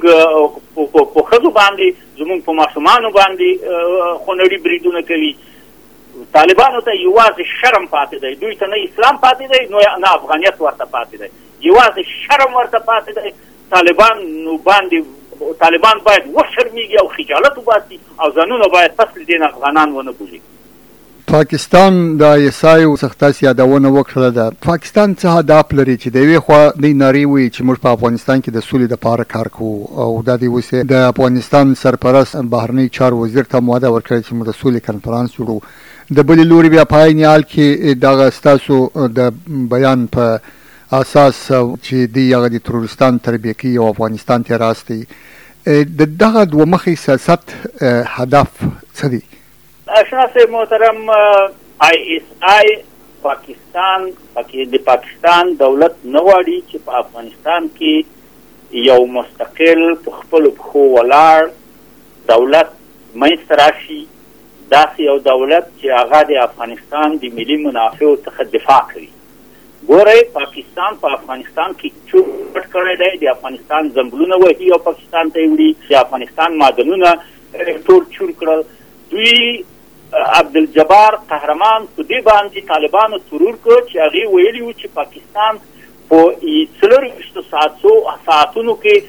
په ښځو باندې، زموږ په ماشومانو باندې خونړي بریدونه کوي. طالبانو ته یوازې شرم پاتې دی، دوی ته نه اسلام پاتې دی نه افغانیت ورته پاتې دی، یوازې شرم ورته پاتې دی. طالبان نو باندې طالبان باید وشرمېږي او خجالت وباسي او ځانونه باید پس له دې نه افغانان ونه بولي. پاکستان د آی اس آی څخه تاسې یادونه وکړله ده. پاکستان څه هدف لري چې د یوې خوا دوی نارې وایي چې موږ په افغانستان کې د سولې دپاره کار کوو او دا دې اوس د افغانستان سرپرست بهرني چارو وزیر ته هم وعده ورکړې چې موږ د سولې کنفرانس جوړو، د بلې لوري بیا په عین حال کې دغه ستاسو د بیان په اساس چې دوی هغه د تروریستان تربیه کوي او افغانستان ته راستي، د دغه دوه مخی سیاست هدف څه دی؟ اشنا صاحب محترم، آی اس آی پاکستان د پاکستان دولت نه غواړي چې په افغانستان کې یو مستقل په خپلو پښو ولاړ دولت منځته راشي، داسې یو دولت چې هغه د افغانستان د ملي منافعو څخه دفاع کوي. ګورئ پاکستان په افغانستان کې چور پټ کړی دی، د افغانستان ځنګلونه وهي او پاکستان ته یې وړي، د افغانستان معدنونه ټول چور کړل. دوی عبدالجبار قهرمان په دې باندې طالبانو ترور کړ چې هغې ویلي وو چې پاکستان په څلرویشتو ساعتونو کې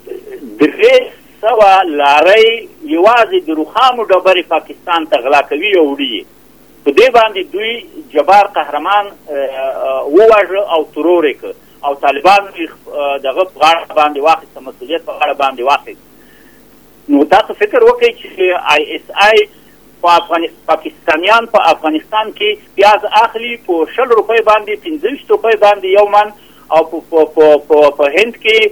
درې سوه لارۍ یوازې د روخامو ډبرې پاکستان ته غلا کوي او وړي. په دې باندې دوی جبار قهرمان وواژه او ترور یې کړ او طالبان دغه په غاړه باندې واخیسته، مسؤلیت په غاړه باندې واخیست. نو تاسو فکر وکړئ چې آی اس آی پاکستانیان په افغانستان کې پیاز اخلي په شل روپۍ باندې، پنځه ویشت روپۍ باندې یو من، او په هند کې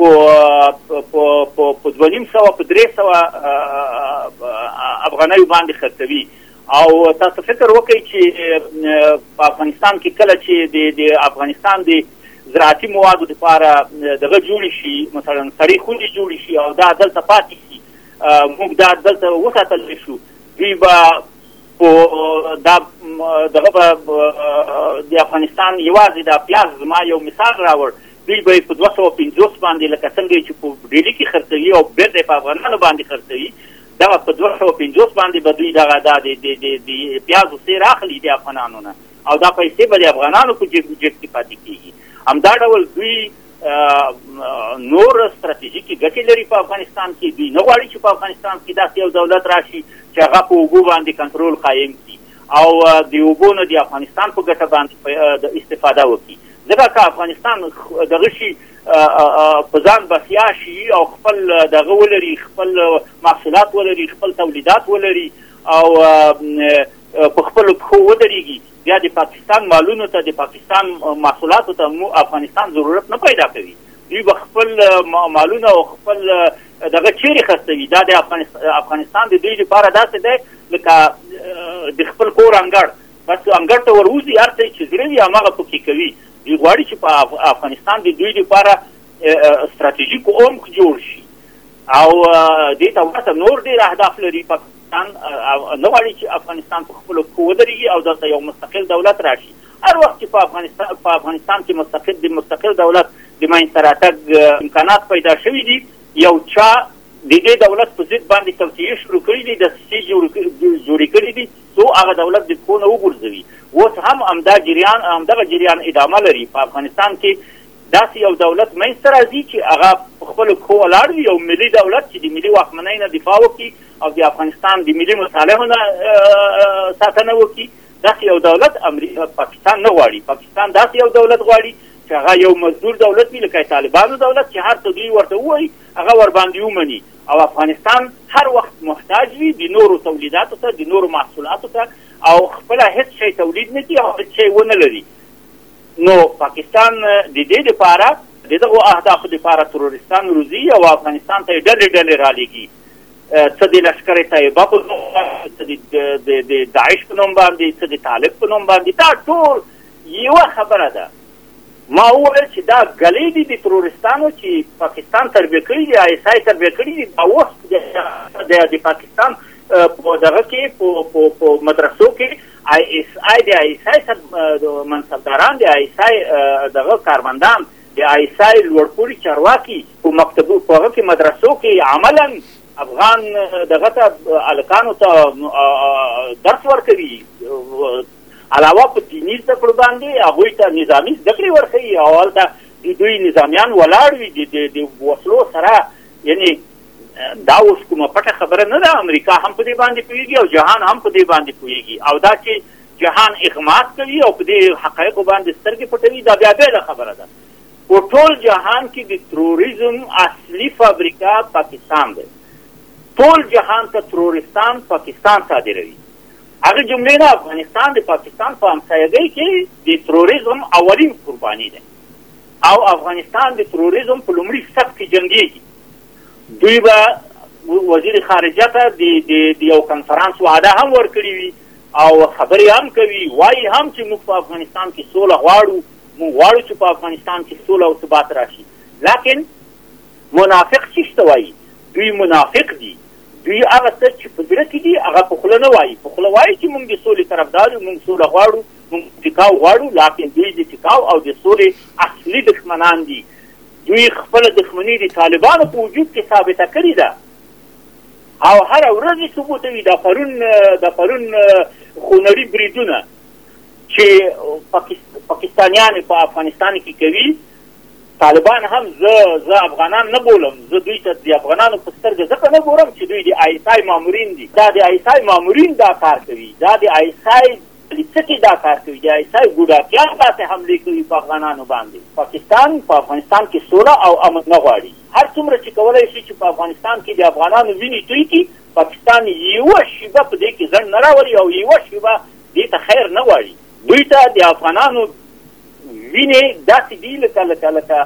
په دوه نیم سوه په درې سوه افغانیو باندې خرڅوي. او تاسو فکر وکړئ چې په افغانستان کې کله چې د افغانستان د زراعتي موادو لپاره دغه جوړې شي، مثلا سړې خونې جوړې شي او دا دلته پاتې شي، موږ دا دلته وساتلی شو، دوی به دا دغه به د افغانستان یوازې د پیاز زما یو مثال راوړ، دوی به په دوه سوه پنځوس باندې لکه څنګه چې په ډیلي کې خرڅوي او بیرته په افغانانو باندې خرڅوي، دغه په دوه سوه پنځوس باندې به دوی دغه دا د پیازو سیر اخلي د افغانانو نه او دا پیسې به د افغانانو په جیب کې پاتې کېږي. همدا ډول دوی نور ستراتیژیکي ګټې لري په افغانستان کې. دوی نه غواړي چې په افغانستان کې داسې یو دولت راشي چې هغه په اوبو باندې کنټرول قایم کړي او د اوبو نه د افغانستان په ګټه باندې استفاده وکړي. ځکه که افغانستان دغه شي په ځان بسیا شي او خپل دغه ولري، خپل محصولات ولري، خپل تولیدات ولري او په خپلو پښو ودرېږي، بیا د پاکستان مالونو ته، د پاکستان محصولاتو ته افغانستان ضرورت نه پیدا کوي. دوی به خپل مالونه او خپل دغه چیرې خرڅوي. دا د افغانستان د دوی لپاره داسې دی لکه د خپل کور انګړ، بس انګړ ته وروځي، هر څه چې زړه وي هماغه پکې کوي. دوی غواړي چې په افغانستان د دوی لپاره ستراتیژیک عمق جوړ شي او دې ته ورته نور ډېر اهداف لري. پاکستان نه غواړي چې افغانستان په خپلو پښو ودرېږي او دلته یو مستقل دولت راشي. هر وخت چې په افغانستان په افغانستان کې مستقل د مستقل دولت د منځته راتګ امکانات پیدا شوي دي، یو چا د دې دولت په ضد باندې توطیې شروع کړي دي، دسیسې جوړې کړي دي څو هغه دولت د پښو نه وغورځوي. اوس هم همدا جریان همدغه جریان ادامه لري. په افغانستان کې داسې یو دولت منځته راځي چې هغه په خپلو پښو ولاړ وي، یو ملي دولت چې د ملي واکمنۍ نه دفاع وکړي او د افغانستان د ملي مصالحو نه ساتنه وکړي. داسې یو دولت پاکستان نه غواړي. پاکستان داسې یو دولت غواړي چې هغه یو مزدور دولت وي، لکه طالبانو دولت چې هر څه دوی ورته ووایي هغه ورباندې ومني او افغانستان هر وخت محتاج وي د نورو تولیداتو ته، د نورو محصولاتو ته او خپله هېڅ شی تولید نه کړي او هېڅ شی ونه لري. نو پاکستان د دې دپاره د دغو اهدافو دپاره ترورستان روزي او افغانستان ته یې ډلې ډلې رالېږي، څه د لشکر طیبه په نوم باندې، څه د داعش په نوم باندې، څه د طالب په نوم باندې. دا ټول یوه خبره ده. ما وویل چې دا ګلې دي د ترورستانو چې پاکستان تربیه کړي دي، آی اس آی تربیه کړي دي. دا اوس د پاکستان په دغه کې په مدرسو کې آی اس آی د آی اس آی منصبداران، د آی اس آی دغه کارمندان، د آی اس آی لوړپوړي چارواکي په مکتبو په هغه کې مدرسو کې عملا افغان دغه ته هلکانو ته درس ورکوي. علاوه په دیني زده کړو باندې هغوی ته نظامي زده کړې ورښیي او هلته دوی نظامیان ولاړ وي د وسلو سره. یعنې دا اوس کومه پټه خبره نه ده. امریکا هم په دې باندې پوهېږي او جهان هم په دې باندې پوهېږي او دا چې جهان اغماس کوي او په دې حقایقو باندې سترګې پټوي دا بیا بېله خبره ده. په ټول جهان کې د تروریزم اصلي فابریکه پاکستان دی. ټول جهان ته ترورستان پاکستان صادروي. هغه جملې نه افغانستان د پاکستان په همسایګۍ کې د تروریزم اولین قرباني ده او افغانستان د تروریزم په لومړي صف کې جنګېږي. دوی به وزیر خارجه ته د یو کنفرانس وعده هم ورکړې وي او خبرې هم کوي، وایي هم چې موږ په افغانستان کې سوله غواړو، موږ غواړو چې په افغانستان کې سوله او ثبات راشي. لیکن منافق څه ته وایي؟ دوی منافق دي. دوی هغه څه چې په زړه کې دي هغه په خوله نه وایي. په خوله وایي چې موږ د سولې طرفدار یو، موږ سوله غواړو، موږ ټیکاو غواړو، لیکن دوی د ټیکاو او د سولې اصلي دښمنان دي. دوی خپله دښمني د طالبانو په وجود کې ثابته کړې ده او هره ورځ یې ثبوتوي. دا پرون د پرون خونړي بریدونه چې پاکستانیان په افغانستان کې کوي، طالبان هم زه زه افغانان نه بولم، زه دوی ته د افغانانو په سترګه ځکه نه ګورم چې دوی د آی اس آی مامورین دي. دا د آی اس آی مامورین دا کار کوي، دا د آی اس آی لیڅکې دا کار کوي، د آی اس آی ګوډاکیان داسې حملې کوي په افغانانو باندې. پاکستان په افغانستان کې سوله او امن نه غواړي. هر څومره چې کولی شي چې په افغانستان کې د افغانانو وینې توی کړي، پاکستان یوه شیبه په دې کې ځنډ نه راولي او یوه شیبه دې ته خیر نه غواړي. دوی ته د افغانانو وینې داسې دي لکه لکه لکه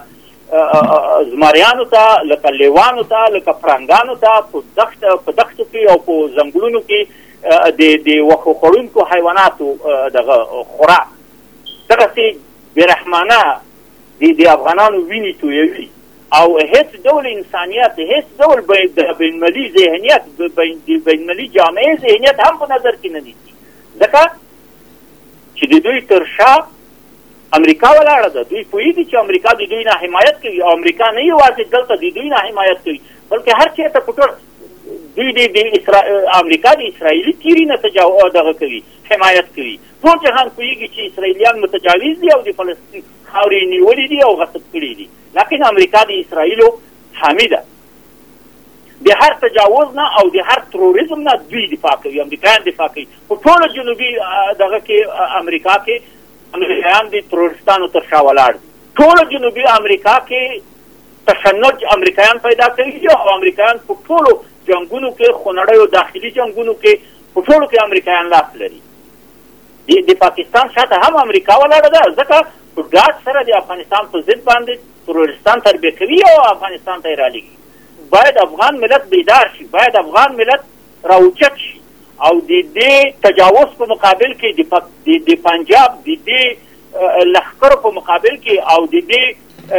زمریانو ته، لکه لیوانو ته، لکه پړانګانو ته په دښته په دښتو کې او په ځنګلونو کې د د وښو خوړونکو حیواناتو دغه خوراک دغسې بېرحمانه د افغانانو وینې تویوي او هېڅ ډول انسانیت، هېڅ ډول د بینالمللي ذهنیت، د بینالمللي جامعې ذهنیت هم په نظر کې نه نیسي. ځکه چې د دوی تر شا امریکا ولاړه ده. دوی پوهېږي چې امریکا د دوی نه حمایت کوي او امریکا نه یوازې دلته د دوی نه حمایت کوي بلکې هر چېرته په ټول دوی د امریکا د اسرائیلي تیري نه دغه کوي، حمایت کوي. ټول جهان پوهېږي چې اسرائیلیان متجاوز دي او د فلسطین خاورې نیولې دي او غصب کړي دي، لکن امریکا د اسرائیلو حامی ده. د هر تجاوز نه او د هر تروریزم نه دوی دفاع کوي، امریکایان دفاع کوي. په ټوله جنوبي دغه کې امریکا کې امریکایان د تروریستانو تر شا ولاړ دي. ټوله جنوبي امریکا کې تشنج امریکایان پیدا کوي او امریکایان په ټولو جنګونو کې، خونړیو او داخلي جنګونو کې په ټولو کې امریکایان لاس لري. د پاکستان شاته هم امریکا ولاړه ده، ځکه په ډاډ سره د افغانستان په ضد باندې تروریستان تربیه کوي او افغانستان ته یې رالېږي. باید افغان ملت بیدار شي، باید افغان ملت راوچت شي او د دې تجاوز په مقابل کې د پنجاب د دې لښکرو په مقابل کې او د دې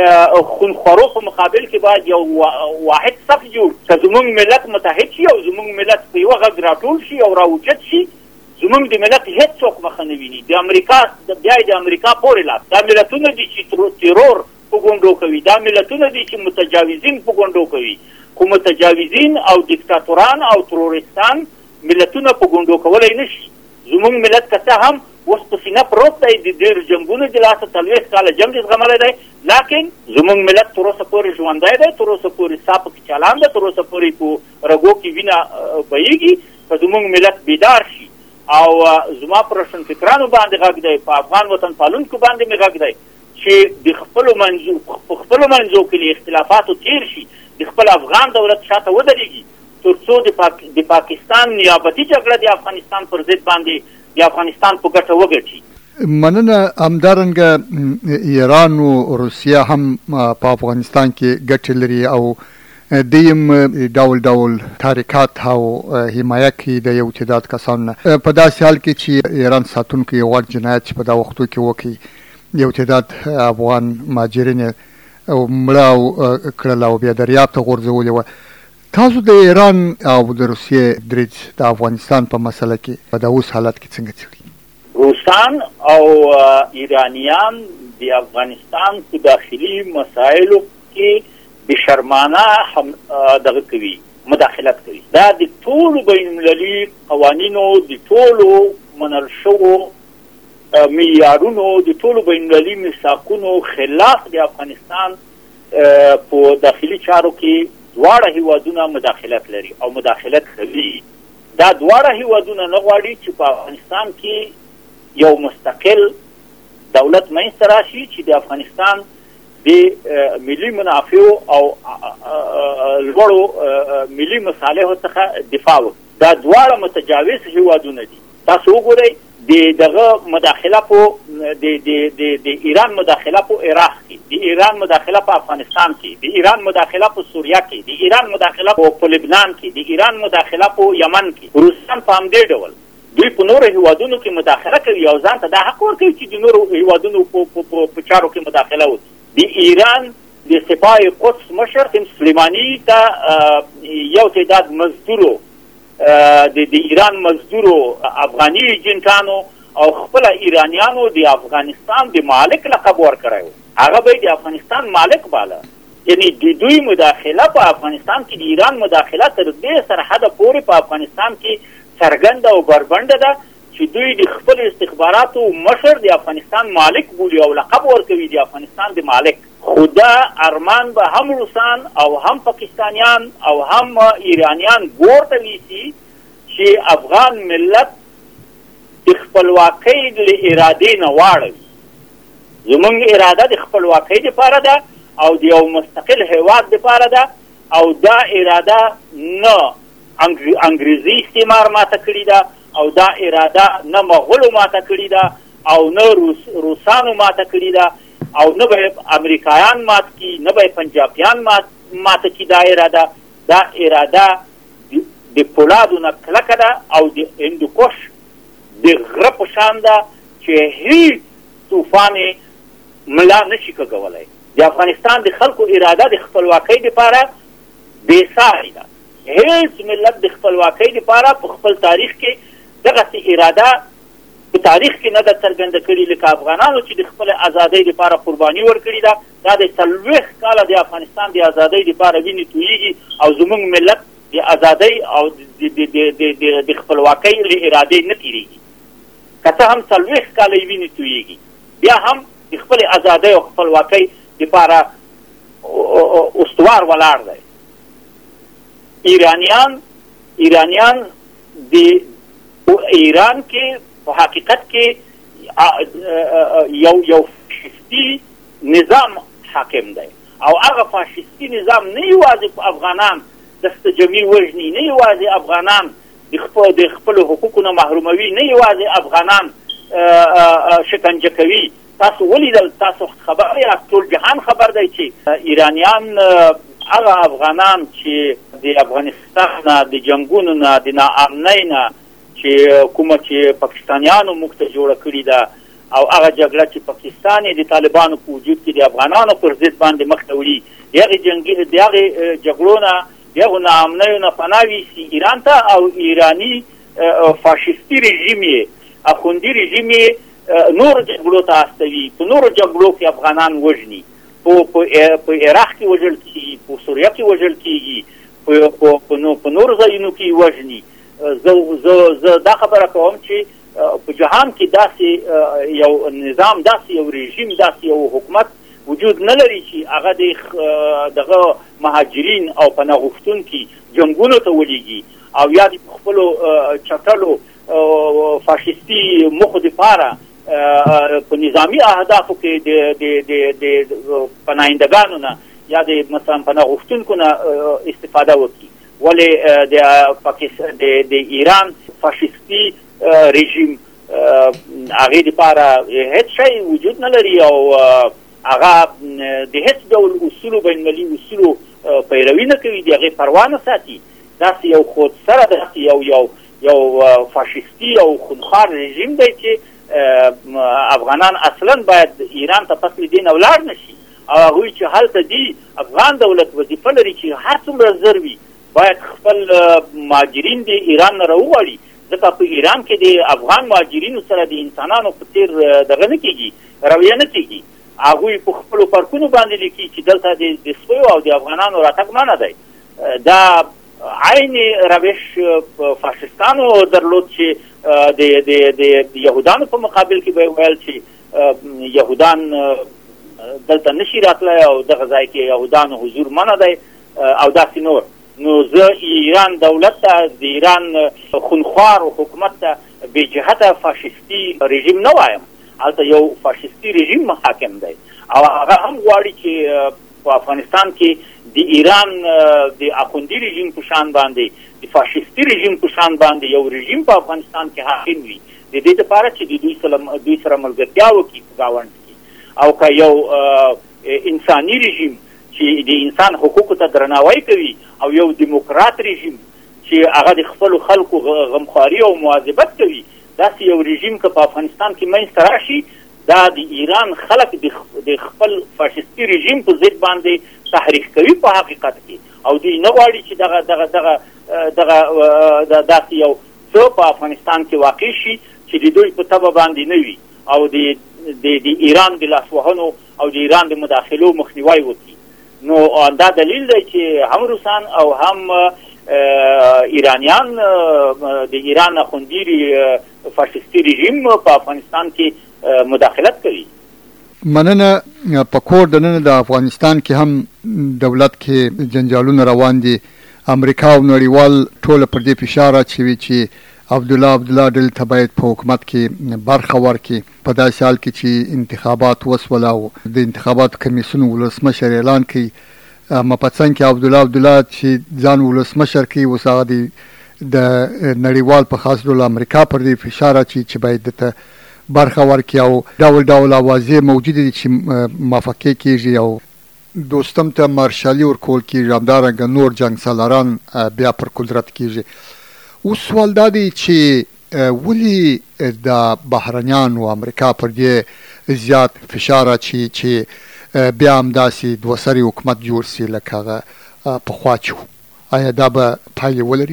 خونخوارو په مقابل کې باید یو واحد صف جوړ که زموږ ملت متحد شي او زموږ ملت په یوه غږ راټول شي او راوچت شي، زموږ د ملت هیڅ څوک مخه نه ویني. د امریکا بیا د امریکا پورې لاس، دا ملتونه دي چې ترور په ګونډو کوي، دا ملتونه دي چې متجاوزین په ګونډو کوي، خو متجاوزین او دیکتاتوران او تروریستان ملتونه په ګونډو کولی نه شي. زموږ ملت که څه هم اوس په سینه پروت دی، د ډېر جنګونو د لاسه څلوېښت کاله جنګ یې زغملی دی، لکن زموږ ملت تر اوسه پورې ژوندی دی، تر اوسه پورې سا پکې چالان ده، تر اوسه پورې په رګو کې وینه بهیږي. که زموږ ملت بیدار شي او زما په روشنفکرانو باندې غږ دی، په افغان وطن پالونکو باندې مې غږ دی چې د خپلو منځو په خپلو منځو کې له اختلافاتو تېر شي، د خپل افغان دولت شاته ودرېږي تر څو د پاک د پاکستان نیابتي جګړه د افغانستان پر ضد باندې د افغانستان په ګټه وګټي. مننه. همدارنګه ایران او روسیه هم په افغانستان کې ګټې لري او دیم ډول ډول تحریکات او حمایه کوي د یو تعداد کسانو نه. په داسې حال کې چې ایران ساتونکو یو غټ جنایت چې په دا وختو کې وکړي، یو تعداد افغان مهاجرین او مړه او کړل او بیا دریاب ته غورځولي وه. تاسو د ایران او د روسیې دریځ د افغانستان په مسله کې په دا اوس حالت کې څنګه څېړي؟ روسان او ایرانیان د افغانستان په داخلي مسایلو کې بشرمانه هم دغه کوي، مداخلت کوي. دا د ټولو بین المللي قوانینو، د ټولو منل شوو معیارونو، د ټولو بین المللي میثاقونو خلاف د افغانستان په داخلي چارو کې دواړه هیوادونه مداخلت لري او مداخلت کوي. دا دواړه هیوادونه نه غواړي چې په افغانستان کې یو مستقل دولت منځته راشي چې د افغانستان د ملي منافعو او لوړو ملي مصالحو څخه دفاع وکړي. دا دواړه متجاوز هیوادونه دي. تاسو وګورئ د دغه مداخله په د ایران مداخله په عراق کې، د ایران مداخله په افغانستان کې، د ایران مداخله په سوریه کې، د ایران مداخله په لبنان کې، د ایران مداخله په یمن کې. روسان په همدې ډول دوی په نورو هیوادونو کې مداخله کوي او ځان ته دا حق ورکوي چې د نورو هیوادونو په چارو کې مداخله وکړي. د ایران د سپاه قدس مشر تیم سلیمانی ته یو تعداد مزدورو د ایران مزدورو افغاني ایجنټانو او خپل ایرانیانو د افغانستان د مالک لقب ورکړی و. هغه به د افغانستان مالک باله. یعنی د دوی مداخله په افغانستان کې د ایران مداخله تر دې سرحده پورې په افغانستان کې څرګنده او بربنده ده چې دوی د خپل استخباراتو مشر د افغانستان مالک بولي او لقب ورکوي د افغانستان د مالک. خو دا ارمان به هم روسان او هم پاکستانیان او هم ایرانیان ګور ته نیسي چې افغان ملت د خپلواکۍ له ارادې نه واړوي. زموږ اراده د خپلواکۍ دپاره ده او د یو مستقل هیواد دپاره ده او دا اراده نه انګریزي استعمار ماته کړې ده او دا اراده نه مغولو ماته کړې ده او نه روس روسانو ماته کړې ده او نه به امریکایان مات کی، نه به پنجابیان مات ماته کی. دا اراده دا اراده د پولادو نه کلکه ده او د هندوکش د غره په شان ده چې هیڅ طوفان ملا نشي کږولی. د افغانستان د خلکو اراده د خپلواکۍ دپاره بېساري ده. هیڅ ملت د خپلواکۍ دپاره په خپل تاریخ کې دغسې اراده په تاریخ کې نه ده څرګنده کړې لکه افغانانو چې د خپل ازادۍ دپاره قرباني ورکړې ده. دا د څلوېښت کاله د افغانستان د ازادۍ دپاره وینې تویېږي او زموږ ملت د ازادۍ او د خپلواکۍ له ارادې نه تېرېږي. که څه هم څلوېښت کاله یې وینې تویېږي بیا هم د خپلې ازادۍ او خپلواکۍ دپاره استوار ولاړ دی. ایرانیان ایرانیان د ایران کې په حقیقت کې یو یو فاشیستي نظام حاکم دی او هغه فاشیستي نظام نه یوازې په افغانان دستجمي وژني، نه یوازې افغانان د خپلو حقوقو نه محروموي، نه یوازې افغانان شکنجه کوي. تاسو ولیدل، تاسو خبر یاست، ټول جهان خبر دی چې ایرانیان هغه افغانان چې د افغانستان نه د جنګونو نه د ناامنۍ نه چې کومه چې پاکستانیانو موږ ته جوړه کړې ده او هغه جګړه چې پاکستان یې د طالبانو په وجود کې د افغانانو پر ضد باندې مخ ته وړي، د هغې جنګي د هغې جګړو نه د هغو ناامنیو نه پناه ویسي ایران ته او ایراني فاشیستي رژیم یې اخوندي رژیم یې نورو جګړو ته استوي، په نورو جګړو کې افغانان وژني، په عراق کې وژل کېږي، په سوریه کې وژل کېږي، په نورو ځایونو کې وژني. زه دا خبره کوم چې په جهان کې داسې یو نظام، داسې یو رژیم، داسې یو حکومت وجود نه لري چې هغه د دغه مهاجرین او پناه غوښتونکي جنګونو ته ولیږي او یا د خپلو چټلو فاشیستي موخو دپاره په نظامي اهدافو کې د پناهندګانو نه یا د مثلا پناه غوښتونکو نه استفاده وکړي. ولې د ایران فاشیستي رژیم هغې دپاره هیڅ شی وجود نه لري او هغه د هیڅ ډول اصولو بین المللي اصولو پیروي نه کوي، د هغې پروا نه ساتي. داسې یو خودسره، داسې یو یو یو فاشیستي او خونخوار رژیم دی چې افغانان اصلا باید ایران ته پس له دې نه ولاړ نه شي او هغوی چې هلته دي افغان دولت وظیفه لري چې هر څومره زر وي باید خپل مهاجرین د ایران نه راوغواړي، ځکه په ایران کې د افغان مهاجرینو سره د انسانانو په څېر دغه نه کېږي، رویه نه کېږي. هغوی په خپلو پارکونو باندې لیکي چې دلته د سپیو او د افغانانو راتګ منع دی. دا عین روش فاشیستانو درلود چې د یهودانو په مقابل کې به ویل چې یهودان دلته نشي راتلی او دغه ځای کې یهودانو حضور منع دی او داسې نور. نو زه ایران دولت ته، د ایران خونخوار حکومت ته بې جهته فاشیستي رژیم نه وایم، هلته یو فاشیستي رژیم حاکم دی او هغه هم غواړي چې په افغانستان کې د ایران د اخوندي رژیم په شان باندې د فاشیستي رژیم په شان باندې یو رژیم په افغانستان کې حاکم وي، د دې لپاره چې د دوی سره دوی سره ملګرتیا وکړي په ګاونډ کې، او که یو انساني رژیم چې د انسان حقوقو ته درناوی کوي او یو دیموکرات رژیم چې هغه د خپلو خلکو غمخواري او مواظبت کوي، داسې یو رژیم که په افغانستان کې منځته راشي، دا د ایران خلک د خپل فاشیستي رژیم په ضد باندې تحریک کوي په حقیقت کې، او دوی نه غواړي چې دغه دغه دغه دغه داسې یو څه په افغانستان کې واقع شي چې د دوی په طبع باندې نه وي او د ایران د لاسوهنو او د ایران د مداخلو مخنیوی وکړي. نو دا دلیل دی چې هم روسان او هم ایرانیان د ایران اخوندي فاشیستي رژیم په افغانستان کې مداخلت کوي. مننه. په کور دننه د افغانستان کې هم دولت کې جنجالونه روان دي. امریکا او نړیوال ټوله پر دې فشار اچوي چې عبدالله عبدالله ډلې ته باید په حکومت کې برخه ورکړي په داسې حال کې چې انتخابات وسول او د انتخاباتو کمیسیون ولسمشر اعلان کړي. مپڅنګ کې عبدالله عبدالله چې ځان ولسمشر کوي، اوس هغه د نړیوال په خاص ډول امریکا پر دې فشار اچوي چې باید دته برخه ورکړي او ډول ډول اوازې موجودې دي چې موافقې کېږي او دوستم ته مارشالي ورکول کېږي، همدارنګه نور جنګ سالاران بیا پر قدرت کېږي. اوس سوال دا دی چې ولې د بهرنیانو امریکا پر دې زیات فشار اچوي چې بیا هم داسې دوه سري حکومت جوړ سي لکه هغه پخوا چې و؟ آیا دا به پایلې ولري؟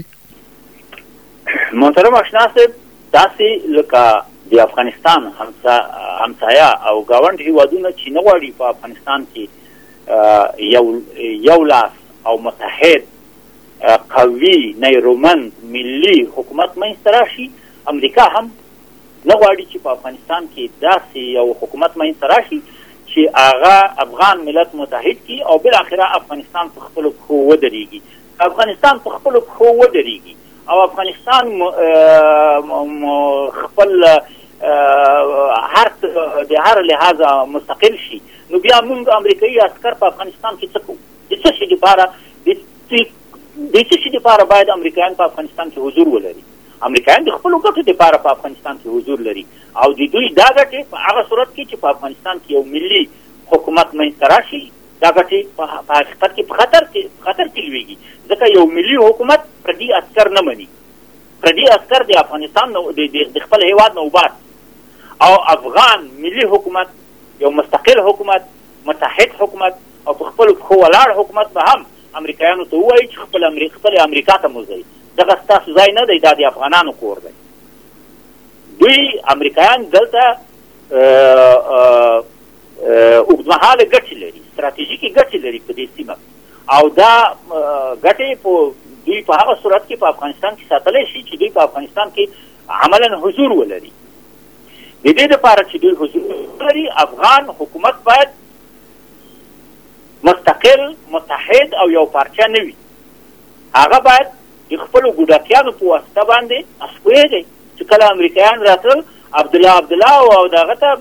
محترم اشنا صاحب، داسې لکه د افغانستان همسایه او ګاونډ هېوادونه چې نه غواړي په افغانستان کې یو یو لاس او متحد قوي نیرومند ملي حکومت منځته راشي، امریکا هم نه غواړي چې په افغانستان کې داسې یو حکومت منځته راشي چې هغه افغان ملت متحد کی او بالاخره افغانستان په خپلو پښو ودرېږي. افغانستان په خپلو پښو ودرېږي او افغانستان خپل هر د هر لحاظه مستقل شي، نو بیا موږ امریکایي عسکر په افغانستان کې څه کوو؟ د څه شي دپاره د څه شي دپاره باید امریکایان په افغانستان کې حضور ولري؟ امریکایان د خپلو ګټو دپاره په افغانستان کې حضور لري او د دوی دا ګټې په هغه صورت کې چې په افغانستان کې یو ملي حکومت منځته راشي، دا ګټې په حقیقت کې په خطر کې خطر کې لویږي، ځکه یو ملي حکومت پردي عسکر نه مني. پردي عسکر د افغانستان د خپل هیواد نه وباس او افغان ملي حکومت یو مستقل حکومت، متحد حکومت او په خپلو پښو ولاړ حکومت به هم امریکایانو ته ووایي چې خپل خپل امریکا ته مو ځئ، دغه ستاسو ځای نه دی، دا د افغانانو کور دی. دوی امریکایان دلته اوږدمهاله ګټې لري، ستراتیژیکې ګټې لري په دې سیمه او دا ګټې په دوی په هغه صورت کې په افغانستان کې ساتلی شي چې دوی په افغانستان کې عملا حضور ولري. د دې دپاره چې دوی حضور ولري، افغان حکومت باید مستقل، متحد او یو پارچه نه وي. هغه باید د خپلو ګوډاکیانو په واسطه باندې اسپوهېږي چې کله امریکایان راتلل، عبدالله عبدالله او دغه ته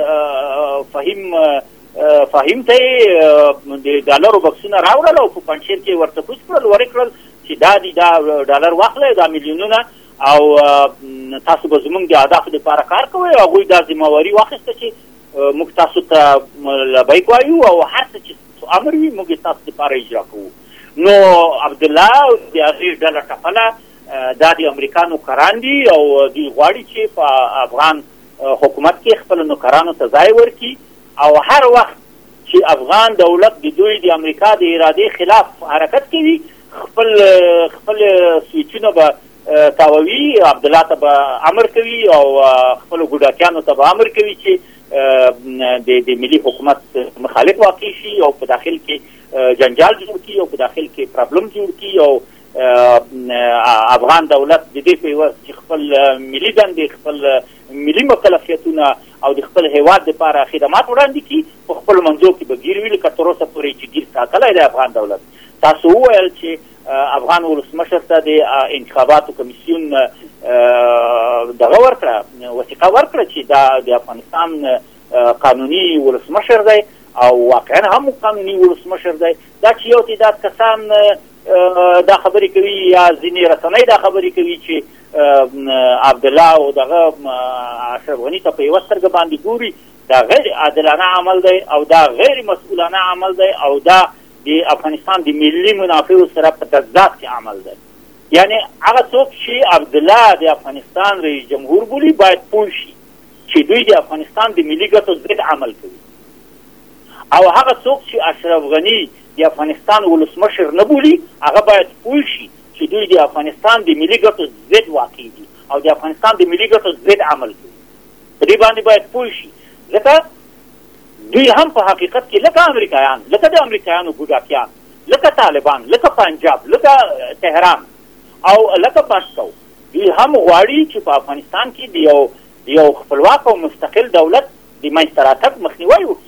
فهیم فهیم ته یې د ډالرو بکسونه راوړل او په پنجشیر کې ورته کوز کړل، ورې کړل چې دا دي دا ډالر واخلئ، دا میلیونونه او تاسو به زموږ د اهدافو دپاره کار کوئ. هغوی دا ذمهواري واخیسته چې موږ تاسو ته لبیک وایو او هر څه چې امر وي موږ یې تاسو دپاره اجرا کوو. نو عبدالله د هغې ډله ټپله دا د امریکا نوکران دي او دوی غواړي چې په افغان حکومت کې خپلو نوکرانو ته ځای ورکړي او هر وخت چې افغان دولت د دوی د امریکا د ارادې خلاف حرکت کوي، خپل خپل سویچونه به تاووي، عبدالله ته به امر کوي او خپلو ګوډاکیانو ته به امر کوي چې د ملي حکومت مخالف واقع شي او په داخل کې جنجال جوړ کړي او په داخل کې پرابلم جوړ کړي او افغان دولت د دې په عوض چې خپل ملي دندې، خپل ملي مکلفیتونه او د خپل هیواد دپاره خدمات وړاندې کړي، په خپلو منځو کې به ګیر وي، لکه تر اوسه پورې چې ګیر ساتلی دی افغان دولت. تاسو وویل چې افغان ولسمشر ته د انتخاباتو کمیسیون دغه ورکړه، وثیقه ورکړه چې دا د افغانستان قانوني ولسمشر دی او واقعا هم قانوني ولسمشر دی. دا چې یو تعداد کسان دا خبرې کوي یا ځینې رسنۍ دا خبرې کوي چې عبدالله او دغه اشرف غني ته په یوه سترګه باندې ګوري، دا غیر عادلانه عمل دی او دا غیر مسؤلانه عمل دی او دا د افغانستان د ملي منافعو سره په تضاد کې عمل دی. یعنی هغه څوک چې عبدالله د افغانستان رئیس جمهور بولي باید پوه شي چې دوی د افغانستان د ملي ګټو ضد عمل کوي او هغه څوک چې اشرف غني د افغانستان ولسمشر نه بولي هغه باید پوه شي چې دوی د افغانستان د ملي ګټو ضد واقع دي او د افغانستان د ملي ګټو ضد عمل کوي. په دې باندې باید پوه شي، ځکه دوی هم په حقیقت کې لکه امریکایان، لکه د امریکایانو ګوډاکیان، لکه طالبان، لکه پنجاب، لکه تهران او لکه مسکو، دوی هم غواړي چې په افغانستان کې د یو د یو خپلواک او مستقل دولت د منځته راتګ مخنیوی وکړي.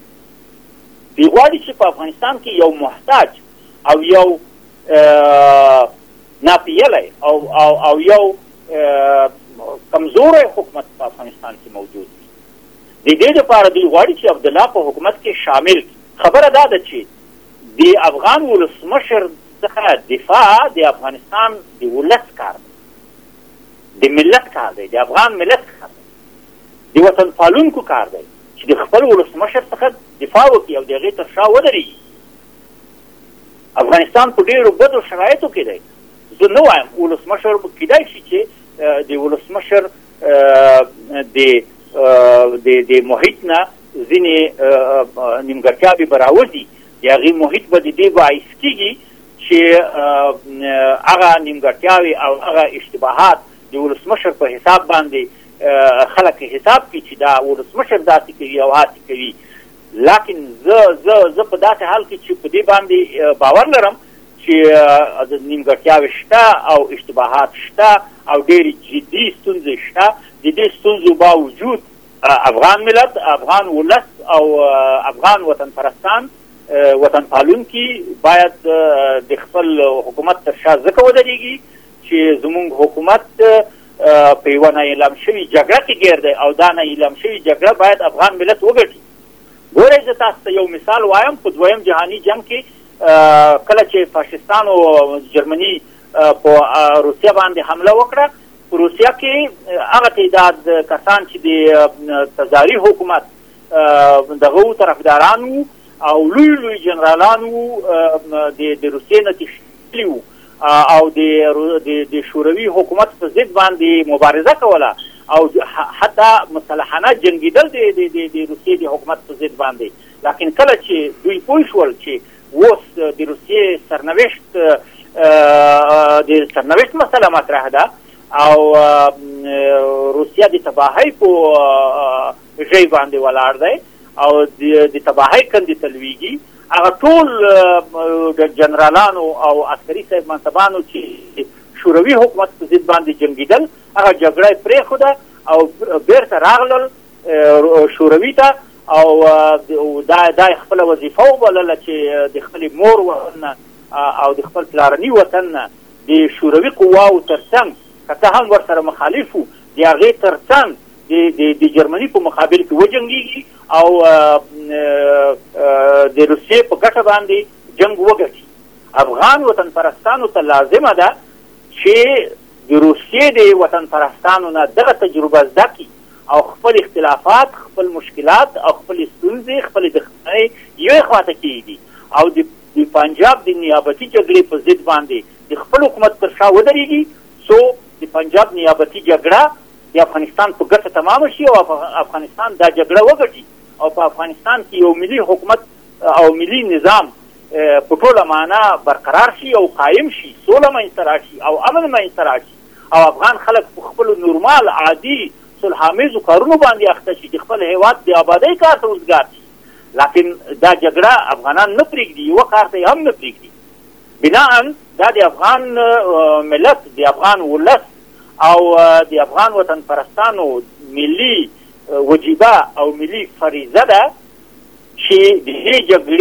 دوی غواړي چې په افغانستان کې یو محتاج او یو ناپیلی او او او یو کمزوری حکومت په افغانستان کې موجود وي. د دې دپاره دوی غواړي چې عبدالله په حکومت کې شامل کړي. خبره دا ده چې د افغان ولسمشر څخه دفاع د افغانستان د ولس کار دی، د ملت کار دی، د افغان ملت کار دی، د وطن پالونکو کار دی چې د خپل ولسمشر څخه دفاع وکړي او د هغې تر شا ودرېږي. افغانستان په ډېرو بدو شرایطو کې دی. زه نه وایم ولسمشر به کیدای شي چې د ولسمشر د د د محیط نه ځینې نیمګړتیاوې به راوځي، د هغې محیط به د دې باعث کېږي چې هغه نیمګړتیاوې او هغه اشتباهات د ولسمشر په حساب باندې خلک حساب کړي چې دا ولسمشر داسې کوي او هاسې کوي. لیکن زه زه زه په داسې حال کې چې په دې باندې باور لرم چې نیمګړتیاوې شته او اشتباهات شته او ډېرې جدي ستونزې شته. د دې ستونزو باوجود افغان ملت، افغان ولس او افغان وطن پرستان وطن پالونکي باید د خپل حکومت تر شا ځکه ودرېږي چې زموږ حکومت په یوه نااعلام شوي جګړه کې ګیر دی او دا نااعلام شوي جګړه باید افغان ملت وګټي. ګورئ زه تاسو ته یو مثال وایم. په دویم جهاني جنګ کې کله چې فاشستانو جرمني په روسیه باندې حمله وکړه، په روسیه کې هغه تعداد کسان چې د تزاري حکومت دغه طرفدارانو او لوی لوی جنرالانو د روسیې نه تښتېدلي وو او د شوروي حکومت په ضد باندې مبارزه کوله او حتی مسلحانه جنګېدل د روسیې د حکومت په ضد باندې. لکن کله چې دوی پوه شول چې اوس د روسیې سرنوشت د سرنوشت مسله مطرح ده او روسیه د تباهۍ په ژۍ باندې ولاړ دی او د تباهۍ کندې ته لویږي، هغه ټول د جنرالانو او عسکري صاحب منصبانو چې شوروي حکومت په ضد باندې جنګېدل هغه جګړه یې پرېښوده او بیرته راغلل شوروي ته او دا دا خپله وظیفه وبلله چې د خپلې مور وطن او د خپل پلارني وطن نه د شوروي قواو تر څنګ که څه هم ورسره مخالف وو د هغې تر څنګ د جرمني په مقابل کې وجنګېږي او د روسیې په ګټه باندې جنګ وګټي. افغان وطن پرستانو ته لازمه ده چې د روسیې د وطن پرستانو نه دغه تجربه زده کړي او خپل اختلافات، خپل مشکلات او خپل ستونزې، خپل دښمنۍ یوې خواته کېږدي او د پنجاب د نیابتي جګړې په ضد باندې د خپل حکومت تر شا ودرېږي څو د پنجاب نیابتي جګړه د افغانستان په ګټه تمام شي او افغانستان دا جګړه وګټي او په افغانستان کې یو ملي حکومت او ملي نظام په ټوله معنا برقرار شي او قایم شي، سوله منځته راشي او امن منځته راشي او افغان خلک په خپلو نورمال عادي صلحامیزو کارونو باندې اخته شي، د خپل هیواد د آبادۍ کار ته وزګار شي. لکن دا جګړه افغانان نه پرېږدي، یوه کار ته یې هم نه پرېږدي. بناً دا د افغان ملت، د افغان ولس او د افغان وطن پرستانو ملي وجیبه او ملي فریضه ده چې د دې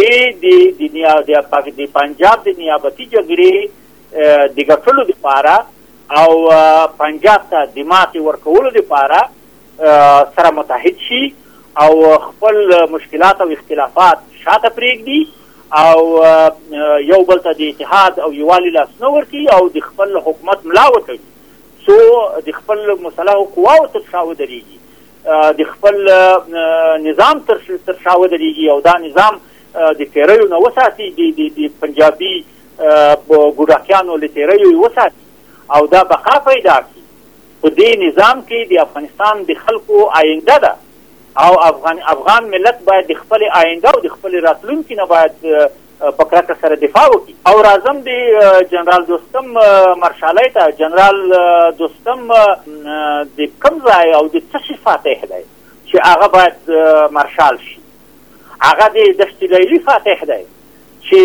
جګړې د پنجاب د نیابتي جګړې د ګټلو دپاره او پنجاب ته د ماتې ورکولو دپاره سره متحد شي او خپل مشکلات او اختلافات شاته پرېږدي او یو بل ته د اتحاد او یووالي لاسونه ورکړي او د خپل حکومت ملا وتړي څو د خپل مسلحو قواو تر شا ودرېږي، د خپل نظام تر شا ودرېږي او دا نظام د تېریو نه وساتي، د پنجابي ګوډاکیانو له تېریو یې وساتي او دا بقا پیدا کړي. په دې نظام کې د افغانستان د خلکو آینده ده او افغان افغان ملت باید د خپل آینده او د خپل راتلونکي نه باید په کرکه سره دفاع وکړي. او راځم د جنرال دوستم مارشالۍ ته. جنرال دوستم د کوم ځای او د څه شي فاتح دی چې هغه باید مارشال شي؟ هغه د دشت لیلي فاتح دی چې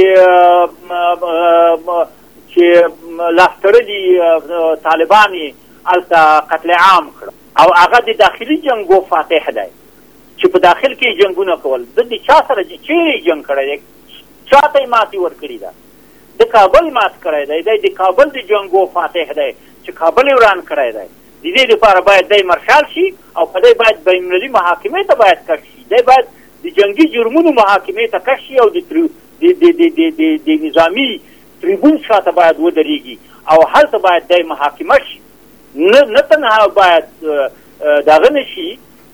چې لاستړلي طالبان یې هلته قتل عام کړه او هغه د داخلي جنګو فاتح دی چې په داخل کې جنګونه کول. د د چا سره چیرې جنګ کړی دی؟ چا ته یې ماتې ورکړې ده؟ د کابل مات کړی دی، دی د کابل د جنګو فاتح دی چې کابل یې وران کړی دی. د دې دپاره باید دی مارشال شي او په دی باید بینالمللي محاکمې ته باید کش شي. دی باید د جنګي جرمونو محاکمې ته کش شي او د نظامي تریبون شاته باید ودرېږي او هلته باید دی محاکمه شي. نه تنها باید دغه نه شي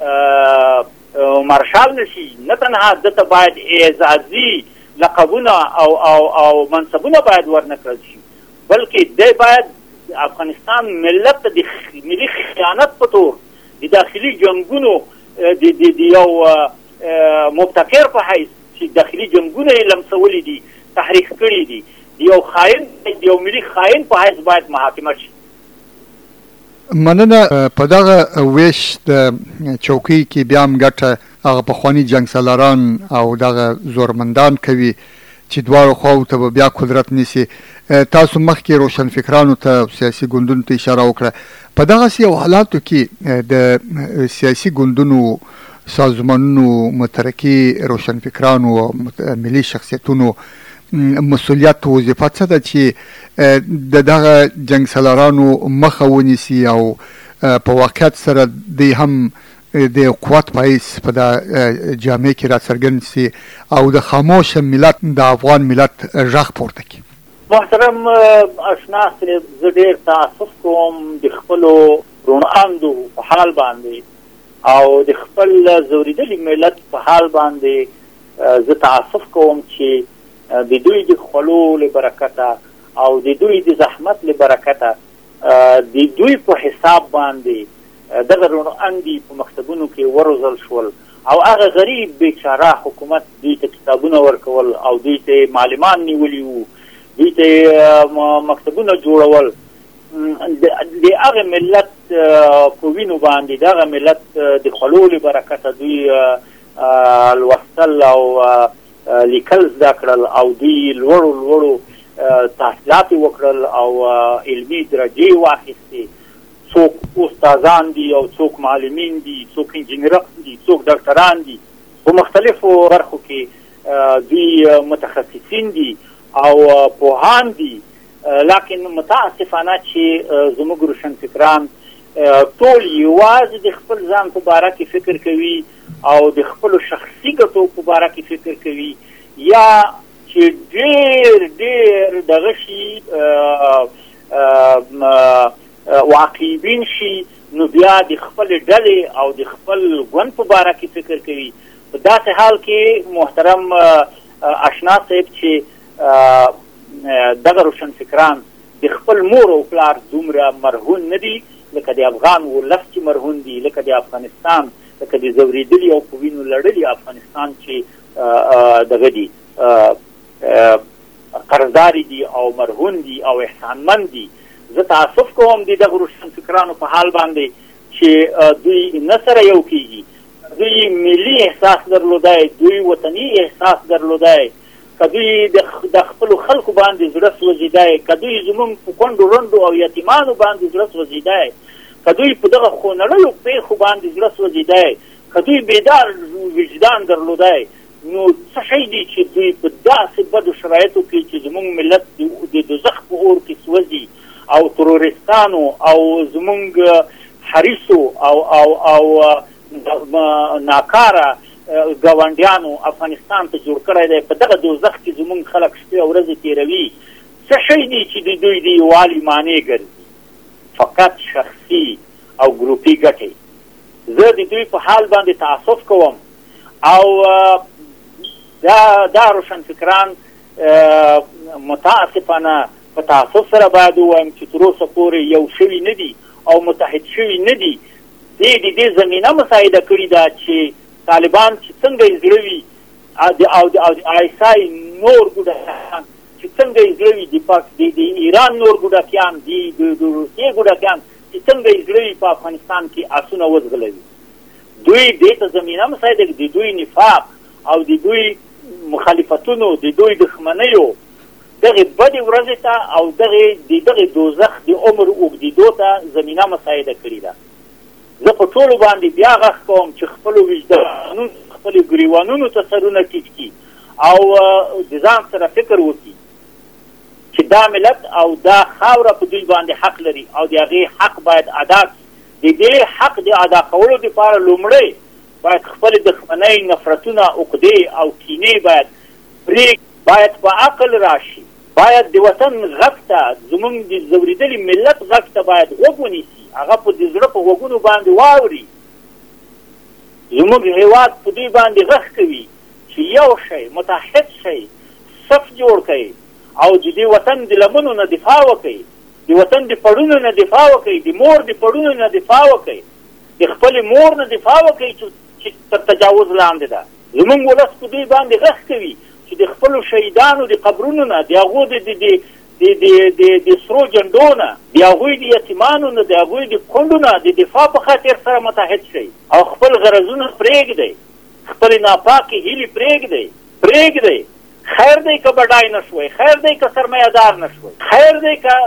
مارشال نه شي، نه تنها دته باید اعزازي لقبونه او او او منصبونه باید ورنکړل شي، بلکې دی باید افغانستان ملت ته د ملي خیانت په طور د داخلي جنګونو د یو مبتکر په حیث چې داخلي جنګونه یې لمسولي دي، تحریک کړي دي، د یو خاین د یو ملي خاین په حیث باید محاکمه شي. مننه. په دغه ویش د چوکۍ کې بیا هم ګټه هغه پخواني جنګ سالاران او دغه زورمندان کوي چې دواړو خواو ته به بیا قدرت نیسي. تاسو مخکې روشنفکرانو ته سیاسي ګوندونو ته اشاره وکړه. په دغسې یو حالاتو کې د سیاسي ګوندونو، سازمانونو، مترقي روشنفکرانو او ملي شخصیتونو مسؤلیت او وظیفه څه ده چې د دغه جنګ سالارانو مخه ونیسي او په واقعیت سره دوی هم د قوت پایس په د جامعه کې را څرګند سي او د خاموش ملت، د افغان ملت غږ پورته کړي؟ محترم اشنا صاحب، زه ډېر تاسف کوم د خپلو روڼاندو په حال باندې او د خپل زوریدلي ملت په حال باندې. زه تاسف کوم چې د دوی د خلو له برکته او د دوی د زحمت له برکته د دوی په حساب باندې دغه روڼاندي په مکتبونو کې وروزل شول او هغه غریب بیچاره حکومت دوی ته کتابونه ورکول او دوی ته معلمان نیولي وو، دوی ته مکتبونه جوړول. د هغه ملت په وینو باندې دغه ملت د خلو له برکته دوی لوستل او لیکل زده کړل او دوی لوړو لوړو تحصیلات وکړل او علمي درجې واخیستې. څوک استادان دي او څوک معلمین دي، څوک انجینران دي، څوک ډاکټران دي، په مختلفو برخو کې دوی متخصصین دي او پوهان دي. لکن متاسفانه چې زموږ روشنفکران ټول یوازې د خپل ځان په باره کې فکر کوي او د خپلو شخصي ګټو په باره کې فکر کوي، یا چې ډېر ډېر دغه شي واقعبین شي، نو بیا د خپل ډلې او د خپل ګوند په باره کې فکر کوي. په داسې حال کې محترم اشنا صاحب چې دغه روشنفکران د خپل مور او پلار دومره مرهون نه دي لکه د افغان ولس چې مرهون دي، لکه د افغانستان، لکه د زوریدلي او په وینو لړلي افغانستان چې دغه دي قرضداري دي او مرهون دي او احسانمند دي. زه تاسف کوم د دغه روشنفکرانو په حال باندې چې دوی نه سره یو کېږي. دوی ملي احساس درلودی، دوی وطني احساس درلودی، که دوی د خپلو خلکو باندې زړه سوځېدی، که دوی زموږ په کونډو رنډو او یتیمانو باندې زړه سوځېدی، که دوی په دغه خونړیو پیښو باندې زړه سوځېدی، که دوی بیدار وجدان درلودی، نو څه شی دي چې دوی په داسې بدو شرایطو کې چې زموږ ملت د دوزخ په اور کې سوځي او ترورستانو او زموږ حریصو او او او ناکاره ګاونډیانو افغانستان ته جوړ کړی دی، په دغه دوزخ کې زموږ خلک شپې او ورځې تېروي. څه شی دی چې د دوی د یووالي معنی ګرځي؟ فقط شخصي او ګروپي ګټې. زه د دوی په حال باندې تعصف کوم او دا دا روشنفکران متاسفانه په تعصف سره باید ووایم چې تر اوسه پورې یو شوي نه دي او متحد شوي نه دي. دې د دې زمینه مساعده کړې ده چې طالبان چې څنګه یې زړه وي او د آیسای نور ګوډاکیان چې څنګه یې زړه وي، د ایران نور ګوډاکیان دي، د روسیې ګوډاکیان چې څنګه یې زړه وي په افغانستان کې آسونه وځغلوي. دوی دې ته زمینه مساعده کړي. د دوی نفاق او د دوی مخالفتونو، د دوی دښمنیو دغه بدې ورځې ته او دغه د دغه دوزخ د عمر اوږدېدو ته زمینه مساعده کړې ده. زه په ټولو باندې بیا غږ کوم چې خپلو وجدانونو، خپلو ګریوانونو ته سرونه ټیټ کړي او د ځان سره فکر وکړي چې دا ملت او دا خاوره په دوی باندې حق لري او د هغې حق باید ادا کړي. د دې حق د ادا کولو دپاره لومړی باید خپل دښمنۍ، نفرتونه، عقدې او کینې باید پرېږدي، باید په عقل راشي، باید د وطن غږ ته، زموږ د زوریدلي ملت غږ ته باید غوږ ونیسي، هغه په د زړه په غوږونو باندې واوري. زموږ هېواد په دوی باندې غږ کوي چې یو شی، متحد شئ، صف جوړ کړئ او د دې وطن د لمنو نه دفاع وکړئ، د وطن د پړونو نه دفاع وکړئ، د مور د پړونو نه دفاع وکړئ، د خپلې مور نه دفاع وکړئ چې تر تجاوز لاندې ده. زموږ ولس په دوی باندې غږ کوي چې د خپلو شهیدانو د قبرونو نه، د هغو د د سرو جنډو نه، د هغوی د یتیمانو نه، د هغوی د کونډو نه د دفاع په خاطر سره متحد شئ او خپل غرضونه پرېږدئ، خپلې ناپاکې هیلې پرېږدئ پرېږدئ خیر دی که بډای نه شوی، خیر دی که سرمایه‌دار نه شوی، خیر دی که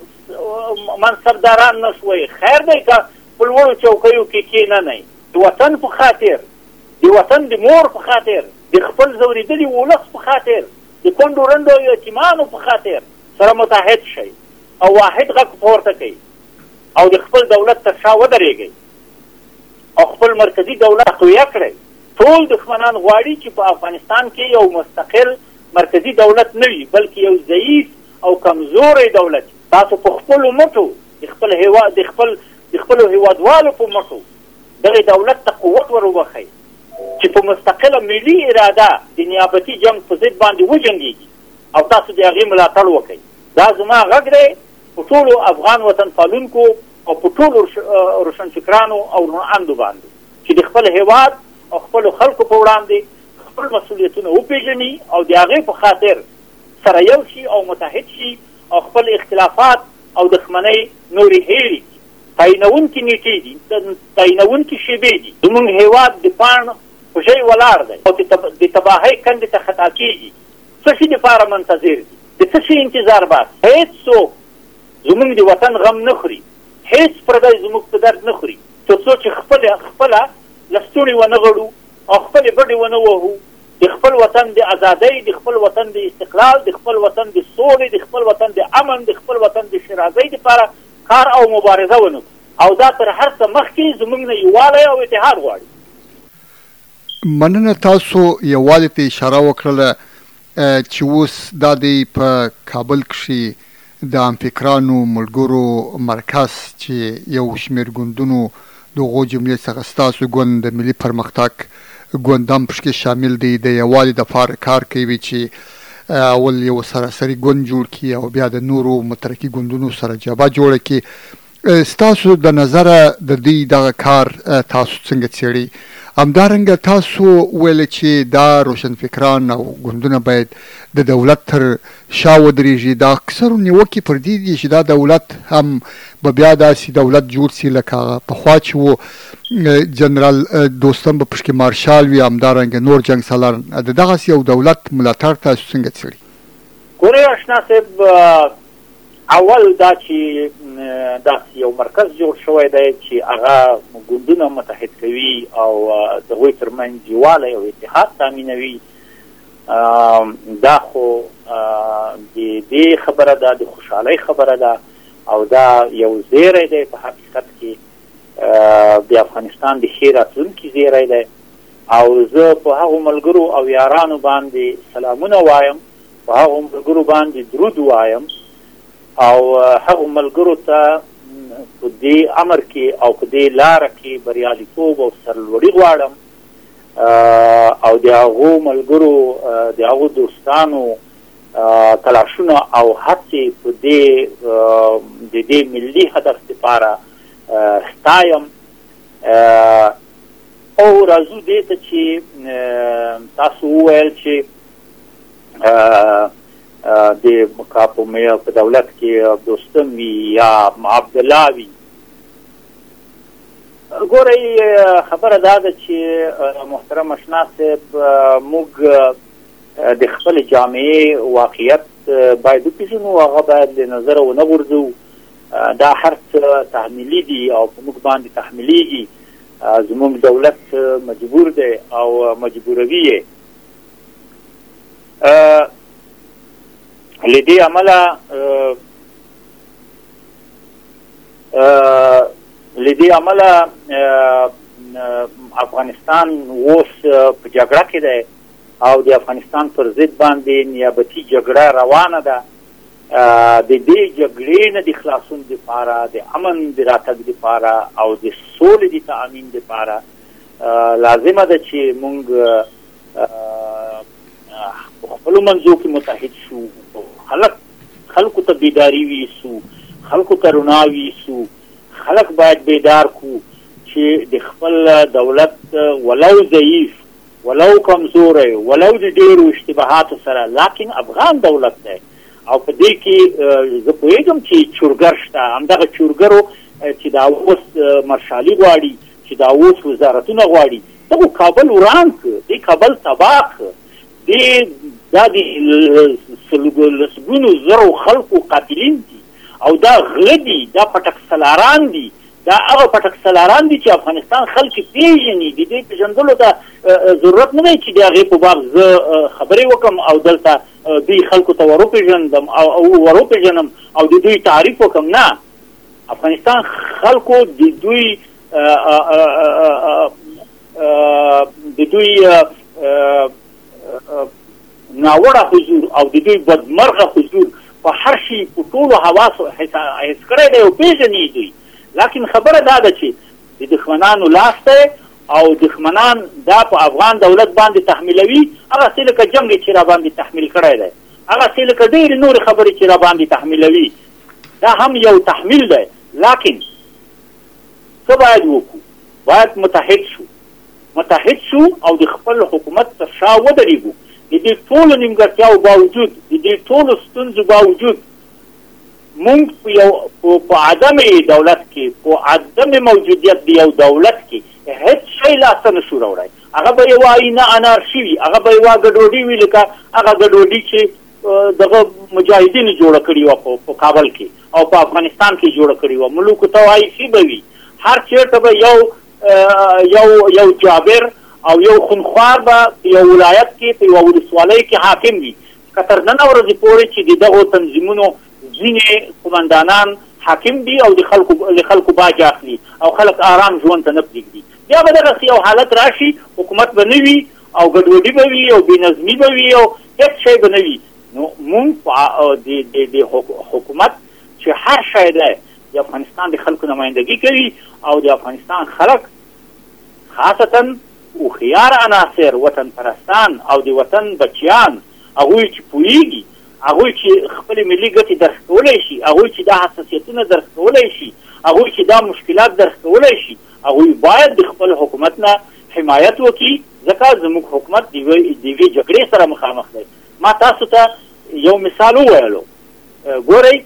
منصبداران نه شوی، خیر دی که په لوړو چوکیو کې کېننئ. د وطن په خاطر، د وطن د مور په خاطر، د خپل ځورېدلي ولس په خاطر، د کونډو رنډو یتیمانو په خاطر سره متحد شئ او واحد غږ پورته کړئ او د خپل دولت تر شا ودرېږئ او خپل مرکزي دولت تقویه کړئ. ټول دښمنان غواړي چې په افغانستان کې یو مستقل مرکزي دولت نه وي، بلکې یو ضعیف او کمزوری دولت. تاسو په خپلو مټو د خپل هیواد د خپل د خپلو هیوادوالو په مټو دغې دولت ته قوت ور وبخئ چې په مستقله ملي اراده د نیابتي جنګ په ضد باندې وجنګېږي او تاسو د هغې ملاتړ وکئ. دا زما غږ دی په ټولو افغان وطن پالونکو او په ټولو روشنفکرانو او روڼاندو باندې چې د خپل هیواد او خپلو خلکو په وړاندې خپل مسؤلیتونه وپېژني او د هغې په خاطر سره یو شي او متحد شي او خپل اختلافات او دښمنۍ نورې هېرې کړي. تعینونکي نیټې دي، تعینونکي شیبې دي. زموږ هیواد د پاڼ په ژۍ ولاړ دی او د تباهۍ کندې ته خطا کېږي. څه شي دپاره منتظر دي؟ د څه شي انتظار باسي؟ هېڅ څوک زموږ د وطن غم نه خوري، هېڅ پردی زموږ په درد نه خوري تر څو چې خپله خپله لستوڼې ونه غړو او خپلې بډې ونه وهو، د خپل وطن د ازادۍ، د خپل وطن د استقلال، د خپل وطن د سولې، د خپل وطن د امن، د خپل وطن د شرازۍ دپاره کار او مبارزه ونه کړو. او دا تر هر څه مخکې زموږ نه یووالی او اتحاد غواړي. مننه. تاسو یووالي ته اشاره وکړله چې اوس دا دی په کابل کښې د همفکرانو ملګرو مرکز چې یو شمېر ګوندونو د هغو جملې څخه ستاسو ګوند د ملي پرمختګ ګوند هم پکې شامل دی، د یووالي دپاره کار کوي چې اول یو سراسري ګوند جوړ کړي او بیا د نورو مترقي ګوندونو سره جبهه جوړه کړي. ستاسو د نظره د دوی دغه کار تاسو څنګه څېړئ؟ همدارنګه تاسو ویل چې دا روشنفکران او ګوندونه باید د دولت تر شا ودرېږي. دا اکثرو نیوکې پر دې دي چې دا دولت هم به بیا داسې دولت جوړ سي لکه هغه پخوا چې و جنرال دوستم به پشکې مارشال وي، همدارنګه نور جنګ سالار. د دغسې یو دولت ملاتړ تاسو څنګه څېړئ؟ ګورئ اشنا صاحب، اول دا چې داسې یو مرکز جوړ شوی دی چې هغه ګوندونه متحد کوي او د هغوی ترمنځ یووالی او اتحاد تامینوي، دا خو د دې خبره ده، د خوشحالۍ خبره ده او دا یو زیری دی په حقیقت کې د افغانستان د ښې راتلونکي زیری دی. او زه په هغو ملګرو او یارانو باندې سلامونه وایم، په هغو ملګرو باندې درود وایم او هغو ملګرو ته په دې امر کې او په دې لاره کې بریالیتوب او سرلوړي غواړم او د هغو ملګرو د هغو دوستانو تلاشونه او هڅې په دې د دې ملي هدف دپاره ستایم. او راځو دې ته چې تاسو وویل چې د مکاپو په دولت کې دوستم وي یا عبدالله وي. ګورئ خبره دا ده چې محترم اشنا صاحب، موږ د خپل جامعې واقعیت باید وپېژنو، هغه باید له نظره ونه غورځوو. دا هر څه تحمیلي دي او په موږ باندې تحمیلیږي. زموږ دولت مجبور دی او مجبوروي یې. له دې امله له دې امله افغانستان اوس په جګړه کې دی او د افغانستان پر ضد باندې نیابتي جګړه روانه ده. د دې جګړې نه د خلاصون دپاره، د امن د راتګ دپاره او د سولې د تأمین دپاره لازمه ده چې موږ په خپلو منځو کې متحد شو، خلک خلکو ته بیداري ویسو، خلکو ته رڼا ویسو. خلک باید بیدار کو چې د خپل دولت ولو ضعیف، ولو کمزوری، ولو د ډېرو اشتباهاتو سره، لیکن افغان دولت دی او په دې کې زه پوهېږم چې چورګر شته. همدغه چورګرو چې دا اوس مرشالي غواړي، چې دا اوس وزارتونه غواړي، دغو کابل وران کړه، دې کابل تباه کړه، دې دا د لسګونو زرو خلکو قاتلین دي او دا غله دي، دا پټک سلاران دي، دا هغه پټک سلاران دي چې افغانستان خلک پیژني. د دې پیژندلو ته ضرورت نه دی چې د هغې په باب زه خبرې وکړم او دلته دوی خلکو ته وروپېژندم او وروپېژنم او د دوی تعریف وکړم. نه، افغانستان خلکو د دوی د دوی ناوړه حضور او د دوی بدمرغه حضور په هر شي په ټولو حواسو حس کړی دی او پیژني دوی. لکن خبره دا ده چې د دښمنانو لاس دی او دښمنان دا په افغان دولت باندې تحمیلوي، هغه څه لکه جنګ چې را باندې تحمیل کړی دی، هغه څه لکه ډېرې نورې خبرې چې را باندې تحمیلوي، دا هم یو تحمیل دی. لکن څه باید وکړو؟ باید متحد شو متحد شو او د خپل حکومت تر شا ودرېږو. د دې ټولو نیمګړتیاو باوجود، د دې ټولو ستونزو باوجود، مونږ په یو په عدم دولت کې، په عدم موجودیت د یو دولت کې هیڅ شی لاسته نشو راوړی. هغه به یوه آینه انارشي وي، هغه به یوه ګډوډي وي لکه هغه ګډوډي چې دغه مجاهدینو جوړه کړې وه په کابل کې او په افغانستان کې جوړه کړې وه. ملوک طوایفي به وي، هر چېرته به یو یو یو جابر او یو خونخوار به په یو ولایت کې په یوه ولسوالۍ کې حاکم وي. که تر نن ورځې پورې چې د دغو تنظیمونو ځینې قمندانان حاکم دي او د خلکو د خلکو باج اخلي او خلک آرام ژوند ته نه پرېږدي، بیا به دغسې یو حالت راشي، حکومت به نه وي او ګډوډي به وي او بېنظمي به وي او هېڅ شی به نه وي. نو مونږ د حکومت چې هر شی دی د افغانستان د خلکو نمایندګي کوي او د افغانستان خلک خاصتا هوښیار عناصر، وطن پرستان او د وطن بچیان، هغوی چې پوهېږي، هغوی چې خپلې ملي ګټې درک کولی شي، هغوی چې دا حساسیتونه درک کولی شي، هغوی چې دا مشکلات درک کولی شي، هغوی باید د خپل حکومت نه حمایت وکړي، ځکه زموږ حکومت د یوې جګړې سره مخامخ دی. ما تاسو ته یو مثال وویلو، ګورئ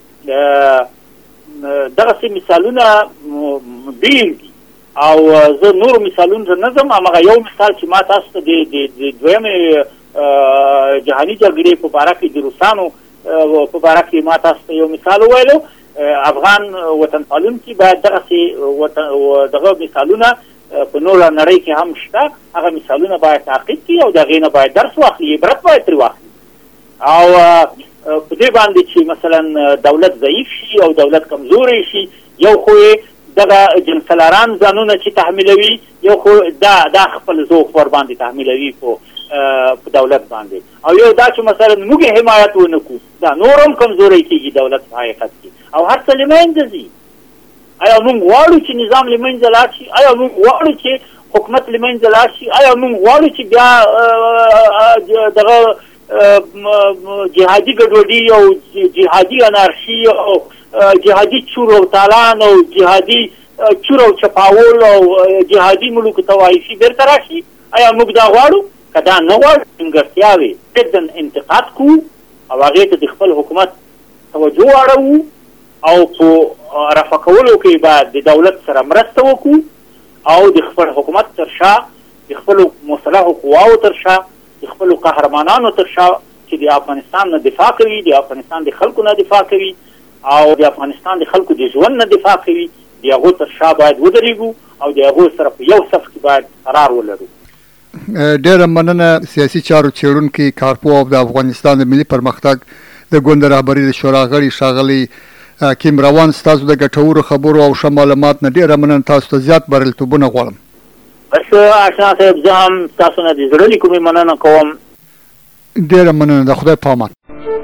دغسې مثالونه ډېر دي او زه نورو مثالونو ته نه ځم. هماغه یو مثال چې ما تاسو ته د دویمې جهاني جګړې په باره کې د روسانو په باره کې ما تاسو ته یو مثال وویلو. افغان وطن پالونکي باید دغسې دغه مثالونه په نوره نړۍ کې هم شته، هغه مثالونه باید تعقیب کړي او د هغې نه باید درس واخلي، عبرت باید ترې واخلي. او په دې باندې چې مثلا دولت ضعیف شي او دولت کمزوری شي، یو خو یې دغه جنسلاران ځانونه چې تحمیلوي، یو خو دا دا خپل ذوق ور باندې تحمیلوي په په دولت باندې، او یو دا چې مثلا موږ حمایت ونه کړو، دا نور هم کمزوری کېږي دولت په حقیقت کې او هر څه له منځه ځي. آیا موږ غواړو چې نظام له منځه لاړ شي؟ آیا موږ غواړو چې حکومت له منځه لاړ شي؟ آیا موږ غواړو چې بیا دغه جهادي ګډوډي او جهادي انارشي او جهادي چور او تالان او جهادي چور او چپاول او جهادي ملوک طوایفي بیرته راشي؟ آیا موږ دا غواړو؟ که دا نه غواړو، نیمګړتیاوې جدا انتقاد کوو او هغې ته د خپل حکومت توجه واړوو او په رفع کولو کې باید د دولت سره مرسته وکړو او د خپل حکومت تر شا، د خپلو مسلحو قواو تر شا، د خپلو قهرمانانو تر شا چې د افغانستان نه دفاع کوي، د افغانستان د خلکو نه دفاع کوي او د افغانستان د خلکو د ژوند نه دفاع کوي، د هغو تر شا باید ودرېږو او د هغو سره په یو صف کې باید قرار ولرو. ډېره مننه سیاسي چارو څېړونکي، کارپوه او د افغانستان د ملي پرمختګ د ګوند رهبري د شورا غړي ښاغلي کیم روان، ستاسو د ګټورو خبرو او ښه معلومات نه ډېره مننه. تاسو ته زیات بریالیتوبونه غواړم. بس آشنا صاحب، زه هم تاسو نه د زړه له کومې مننه کوم. ډېره مننه، د خدای په امان.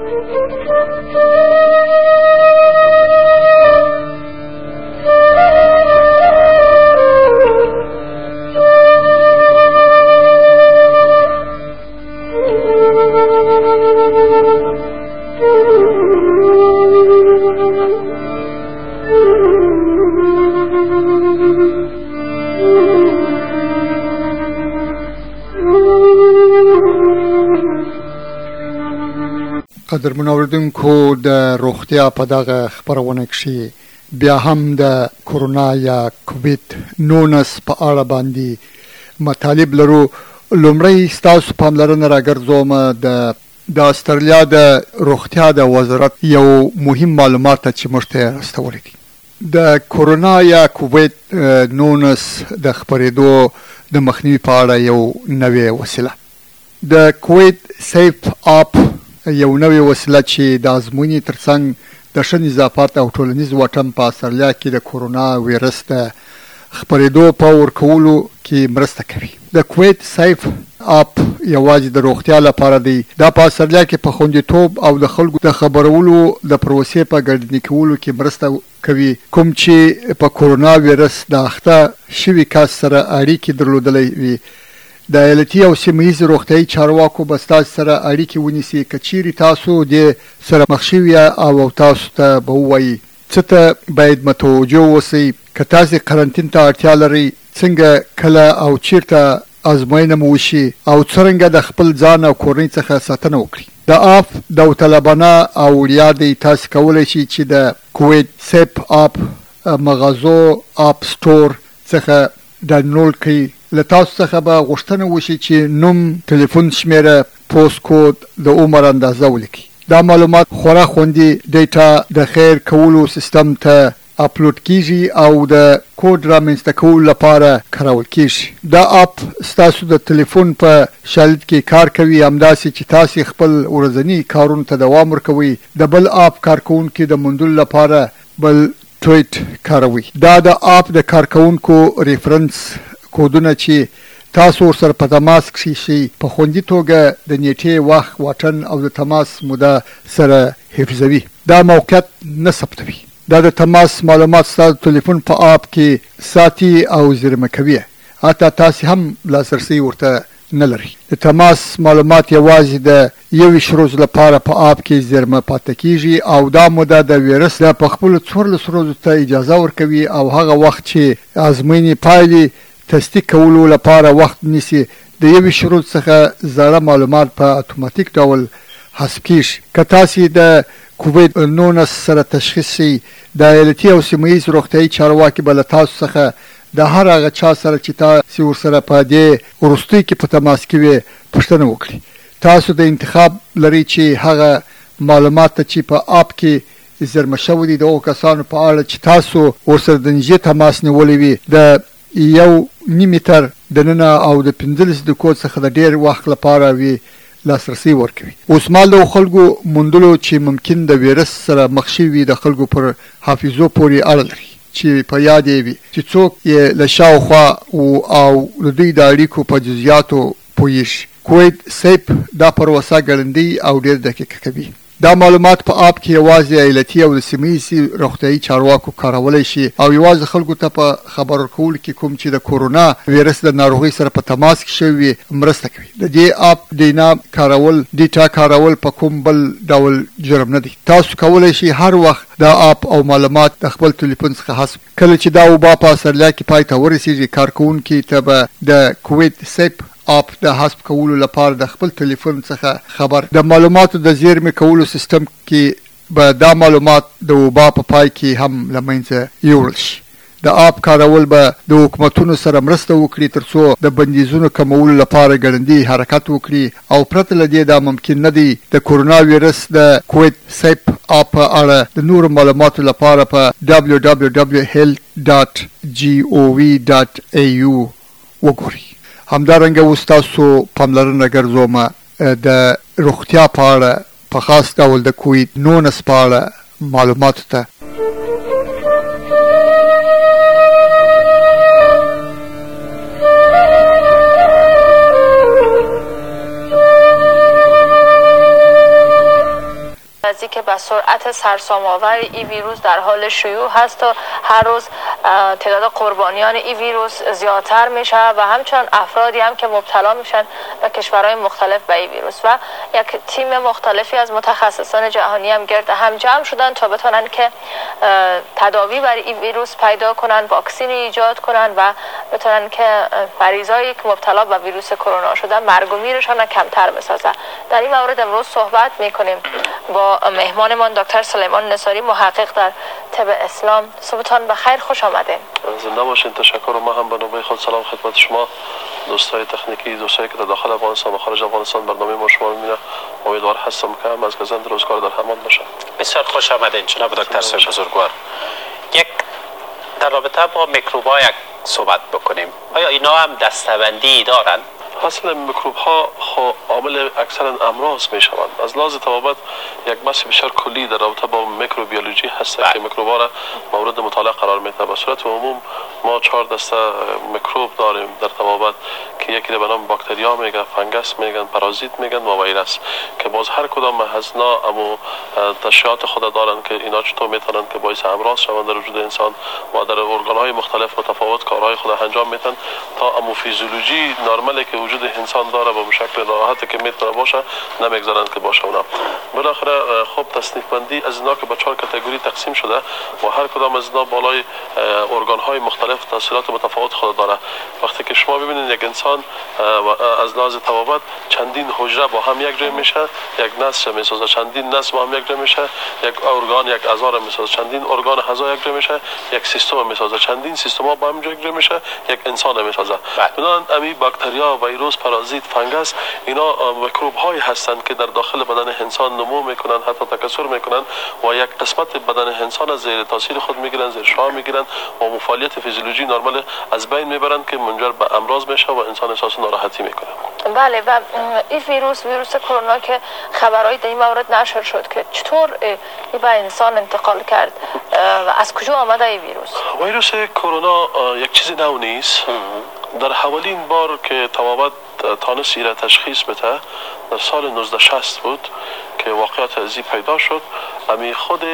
قدرمن اوریدونکو، د روغتیا په دغه خپرونه کښې بیا هم د کورونا یا کوویډ نولس په اړه باندې مطالب لرو. لومړی ستاسو پاملرنه راګرځوم د د استرالیا د روغتیا د وزارت یو مهم معلومات چې موږ ته راستولي دي. د کورونا یا کووید نونس د خپرېدو د مخنیوي په اړه یو نوې وسیله د کووید سیف اپ یو نوې وسیله چې د ازموینې ترڅنګ د ښه نظافت او ټولنیز واټن په استرالیا کې د کورونا ویروس د خپرېدو په ورکولو کې مرسته کوي. د کووید سیف اپ یوازې د روغتیا لپاره دی. دا په استرالیا کې په خوندیتوب او د خلکو د خبرولو د پروسې په ګړندي کولو کې مرسته کوي، کوم چې په کورونا ویروس د اخته شوي کس سره اړیکې درلودلی وي. د ایالتي او سیمه ییز روغتیايي چارواکو به ستاسو سره اړیکې ونیسي که چیرې تاسو دې سره مخ شوي او تاسو ته به ووایي. څه ته باید متوجه اوسئ که تاسې قرنطین ته اړتیا لرئ، څنګه کله او چیرته ازموینه مو وشي او څرنګه د خپل ځان او کورنۍ څخه ساتنه وکړي. د اپ داوطلبانه او وړیا دی. تاسو کولی شئ چې د کووید سیپ اپ مغازو اپ سټور څخه ډاونلوډ کړئ. له تاسو څخه به غوښتنه وشي چې نوم، ټلیفون شمیره، پوسټ کود، د عمر اندازه ولیکئ. دا معلومات خورا خوندي ډیټا د خیر کولو سیستم ته اپلوډ کیږي او د کوډ رامنځته کولو لپاره کارول کیږي. دا اپ ستاسو د ټلیفون په شالید کې کار کوي، همداسې چې تاسو خپل ورځني کارونو ته دوام ورکوي. د بل اپ کارکونکو د موندلو لپاره بل ټویټ کاروي. دا د اپ د کارکونکو ریفرنس کودونه چې تاسو ورسره په تماس کې شئ په خوندي توګه د نیټې، وخت، واټن او د تماس موده سره حفظوي. دا موقعیت نه ثبتوي. دا د تماس معلومات ستاسو ټلیفون په اپ کې ساتي او زیرمه کوي. حتی تاسو هم لاسرسي ورته نه لرئ. د تماس معلومات یوازې د یوویشت ورځو لپاره په اپ کې زیرمه پاتې کیږي او دا موده د ویروس د په خپلو څوارلسو ورځو ته اجازه ورکوي او هغه وخت چې ازموینې پایلې تصدیق کولو لپاره وخت نیسي د یوویشت ورځو څخه زاړه معلومات په اتوماتیک ډول حذف کیږي. که تاسو د کووید نونس سره تشخیص شي، د ایالتي او سیمه ییز روغتیايي چارواکي به له تاسو څخه د هر هغه چا سره چې تاسو ورسره په دې وروستۍ کې په تماس کې وئ پوښتنه وکړي. تاسو د انتخاب لرئ چې هغه معلومات چې په اپ کې زیرمه شوي دي د هغو کسانو په اړه چې تاسو ورسره د نږدې تماس نیولی وي د یو نیم متر دننه او د پنځلس دقیقو څخه د ډېر وخت لپاره وي لاسرسي ورکوي. اوس مهال د خلکو موندلو چې ممکن د ویروس سره مخ شوي د خلکو پر حافظو پورې اړه لري چې په یاد یې وي چې څوک یې له شاوخوا او د دوی د اړیکو په جزئیاتو پوهیږي. کووید سیپ دا پروسه ګړندۍ او ډېر دقیقه کوي. دا معلومات په اپ کې یوازې ایالتي او د سیمه ییزې روغتیايي چارواکو کارولی شي او یوازې خلکو ته په خبر ورکولو کې کوم چې د کورونا ویروس د ناروغۍ سره په تماس کې شوي مرسته کوي. د دې اپ ډینا کارول ډیټا کارول په کوم بل ډول جرم نه دی. تاسو کولی شئ هر وخت دا اپ او معلومات د خپل ټلیفون څخه حذف. کله چې دا وبا په استرالیا کې پای ته ورسیږي، کارکوونکي ته به د کووید سیپ اپ د حذف کولو لپاره د خپل ټلیفون څخه خبر. د معلوماتو د زیرمې کولو سیستم کې به دا معلومات د وبا په پای کې هم له منځه یوړل شي. د اپ کارول به د حکومتونو سره مرسته وکړي ترڅو د بندیزونو کمولو لپاره ګړندي حرکت وکړي او پرته له دې دا ممکن نه دی. د کورونا ویروس د کووید سیپ اپ په اړه د نورو معلوماتو لپاره په دبلیو دبلیو دبلیو ډاټ هیلث ډاټ جي او وي ډاټ ای یو وګورئ. همدارنګه اوس تاسو پاملرنه ګرځوم د روغتیا په اړه په خاص ډول د کووید نونس په اړه معلوماتو ته. که به سرعت سرسام‌آور این ویروس در حال شیوع هست و هر روز تعداد قربانیان این ویروس زیادتر میشه و همچنان افرادی هم که مبتلا میشن در کشورهای مختلف به این ویروس و یک تیم مختلفی از متخصصان جهانی هم گرد هم جمع شدن تا بتونن که تداوی برای این ویروس پیدا کنن، واکسین ایجاد کنن و بتونن که مریضایی که مبتلا به ویروس کرونا شدن مرگ و میرشان کمتر بسازن. در این مورد امروز صحبت میکنیم با مهمانمان دکتر سلیمان نصاری، محقق در طب اسلام. صبحتان بخیر، خوش آمدین. زنده باشین. تشکر. ما هم به نوبه خود سلام خدمت شما دوستای تکنیکی، دوستایی که در داخل افغانستان و خارج افغانستان برنامه ما شما میبینه. امیدوار هستم که هم از گزند روزگار در امان باشه. بسیار خوش آمدین جناب دکتر سید بزرگوار. یک در رابطه با میکروب‌ها یک صحبت بکنیم. آیا اینا هم دسته‌بندی دارن؟ اصلا میکروب ها عامل اکثرا امراض می شوند. از لحاظ طبابت یک بحث بسیار کلی در رابطه با میکروبیولوژی هست که میکروب ها را مورد مطالعه قرار میده. به صورت عموم ما چهار دسته میکروب داریم در طبابت که یکی به نام باکتریا میگن، فنگس میگن، پارازیت میگن و ویروس، که باز هر کدام از اینا اما تشریحات خود دارن که اینا چطور میتونن که باعث امراض شوند در وجود انسان و در ارگان های مختلف متفاوت کارهای خود انجام میدن تا امو فیزیولوژی نرمالی که وجود انسان داره با شکل راحتی که میتونه باشه نمیگذارن که باشه اونا. بالاخره خب تصنیف بندی از اینا که به چهار کاتگوری تقسیم شده و هر کدام از اینا بالای ارگان های مختلف تاثیرات متفاوت خود داره. وقتی که شما ببینید یک انسان از لحاظ طبابت چندین حجره با هم یک جای میشه، یک نسج میسازه، چندین نسج با هم یک جای میشه، یک ارگان یک اعضا را میسازه، چندین ارگان اعضا یک جای میشه، یک سیستم میسازه، چندین سیستم ها با هم یک جای میشه، یک انسان میسازه. بنابراین امی باکتریا، ویروس، پارازیت، فنگس اینا میکروب هایی هستند که در داخل بدن انسان نمو میکنن، حتی تکثر میکنن و یک قسمت بدن انسان از زیر تاثیر خود میگیرن، زیر شعاع میگیرن و فعالیت فیزیولوژی نرمال از بین میبرن که منجر به امراض میشه و انسان احساس ناراحتی میکنه. بله. و این ویروس ویروس کرونا که خبرهای در این مورد نشر شد که چطور این به انسان انتقال کرد و از کجا آمده این ویروس؟ ویروس کرونا یک چیزی نو نیست. در حوالین بار که طبابت تانست ایره تشخیص بده در سال نوزده شصت بود که واقعیت ازی پیدا شد. امی خود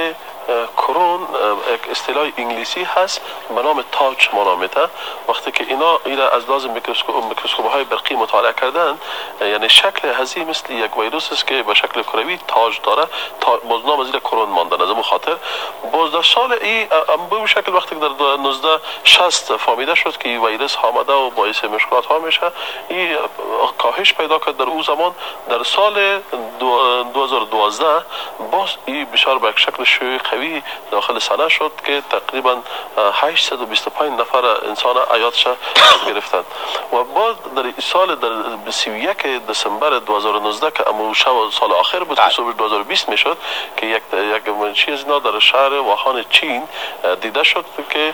کرون یک اصطلاح انگلیسی هست به نام تاج مانامیته. وقتی که اینا اینا از لحاظ میکروسکوپ های برقی مطالعه کردن، یعنی شکل هزی مثل یک ویروس است که به شکل کروی تاج داره، باز نام از این کرون ماندن. از اون خاطر باز در سال ای به شکل وقتی که در نوزده شصت فهمیده شد که این ویروس آمده و باعث مشکلات ها میشه، این کاهش پیدا کرد در اون زمان. در سال دو هزار و دوازده باز این بسیار به شکل شیوع قوی داخل سنه شد که تقریبا هشتصد و بیست و پنج نفر انسان حیاتش گرفتند. و بعد در سال در سی و یک دسامبر دو هزار و نوزده که امو شب سال آخر بود که سال دو هزار و بیست میشد که یک یک چیز اینا در شهر ووهان چین دیده شد که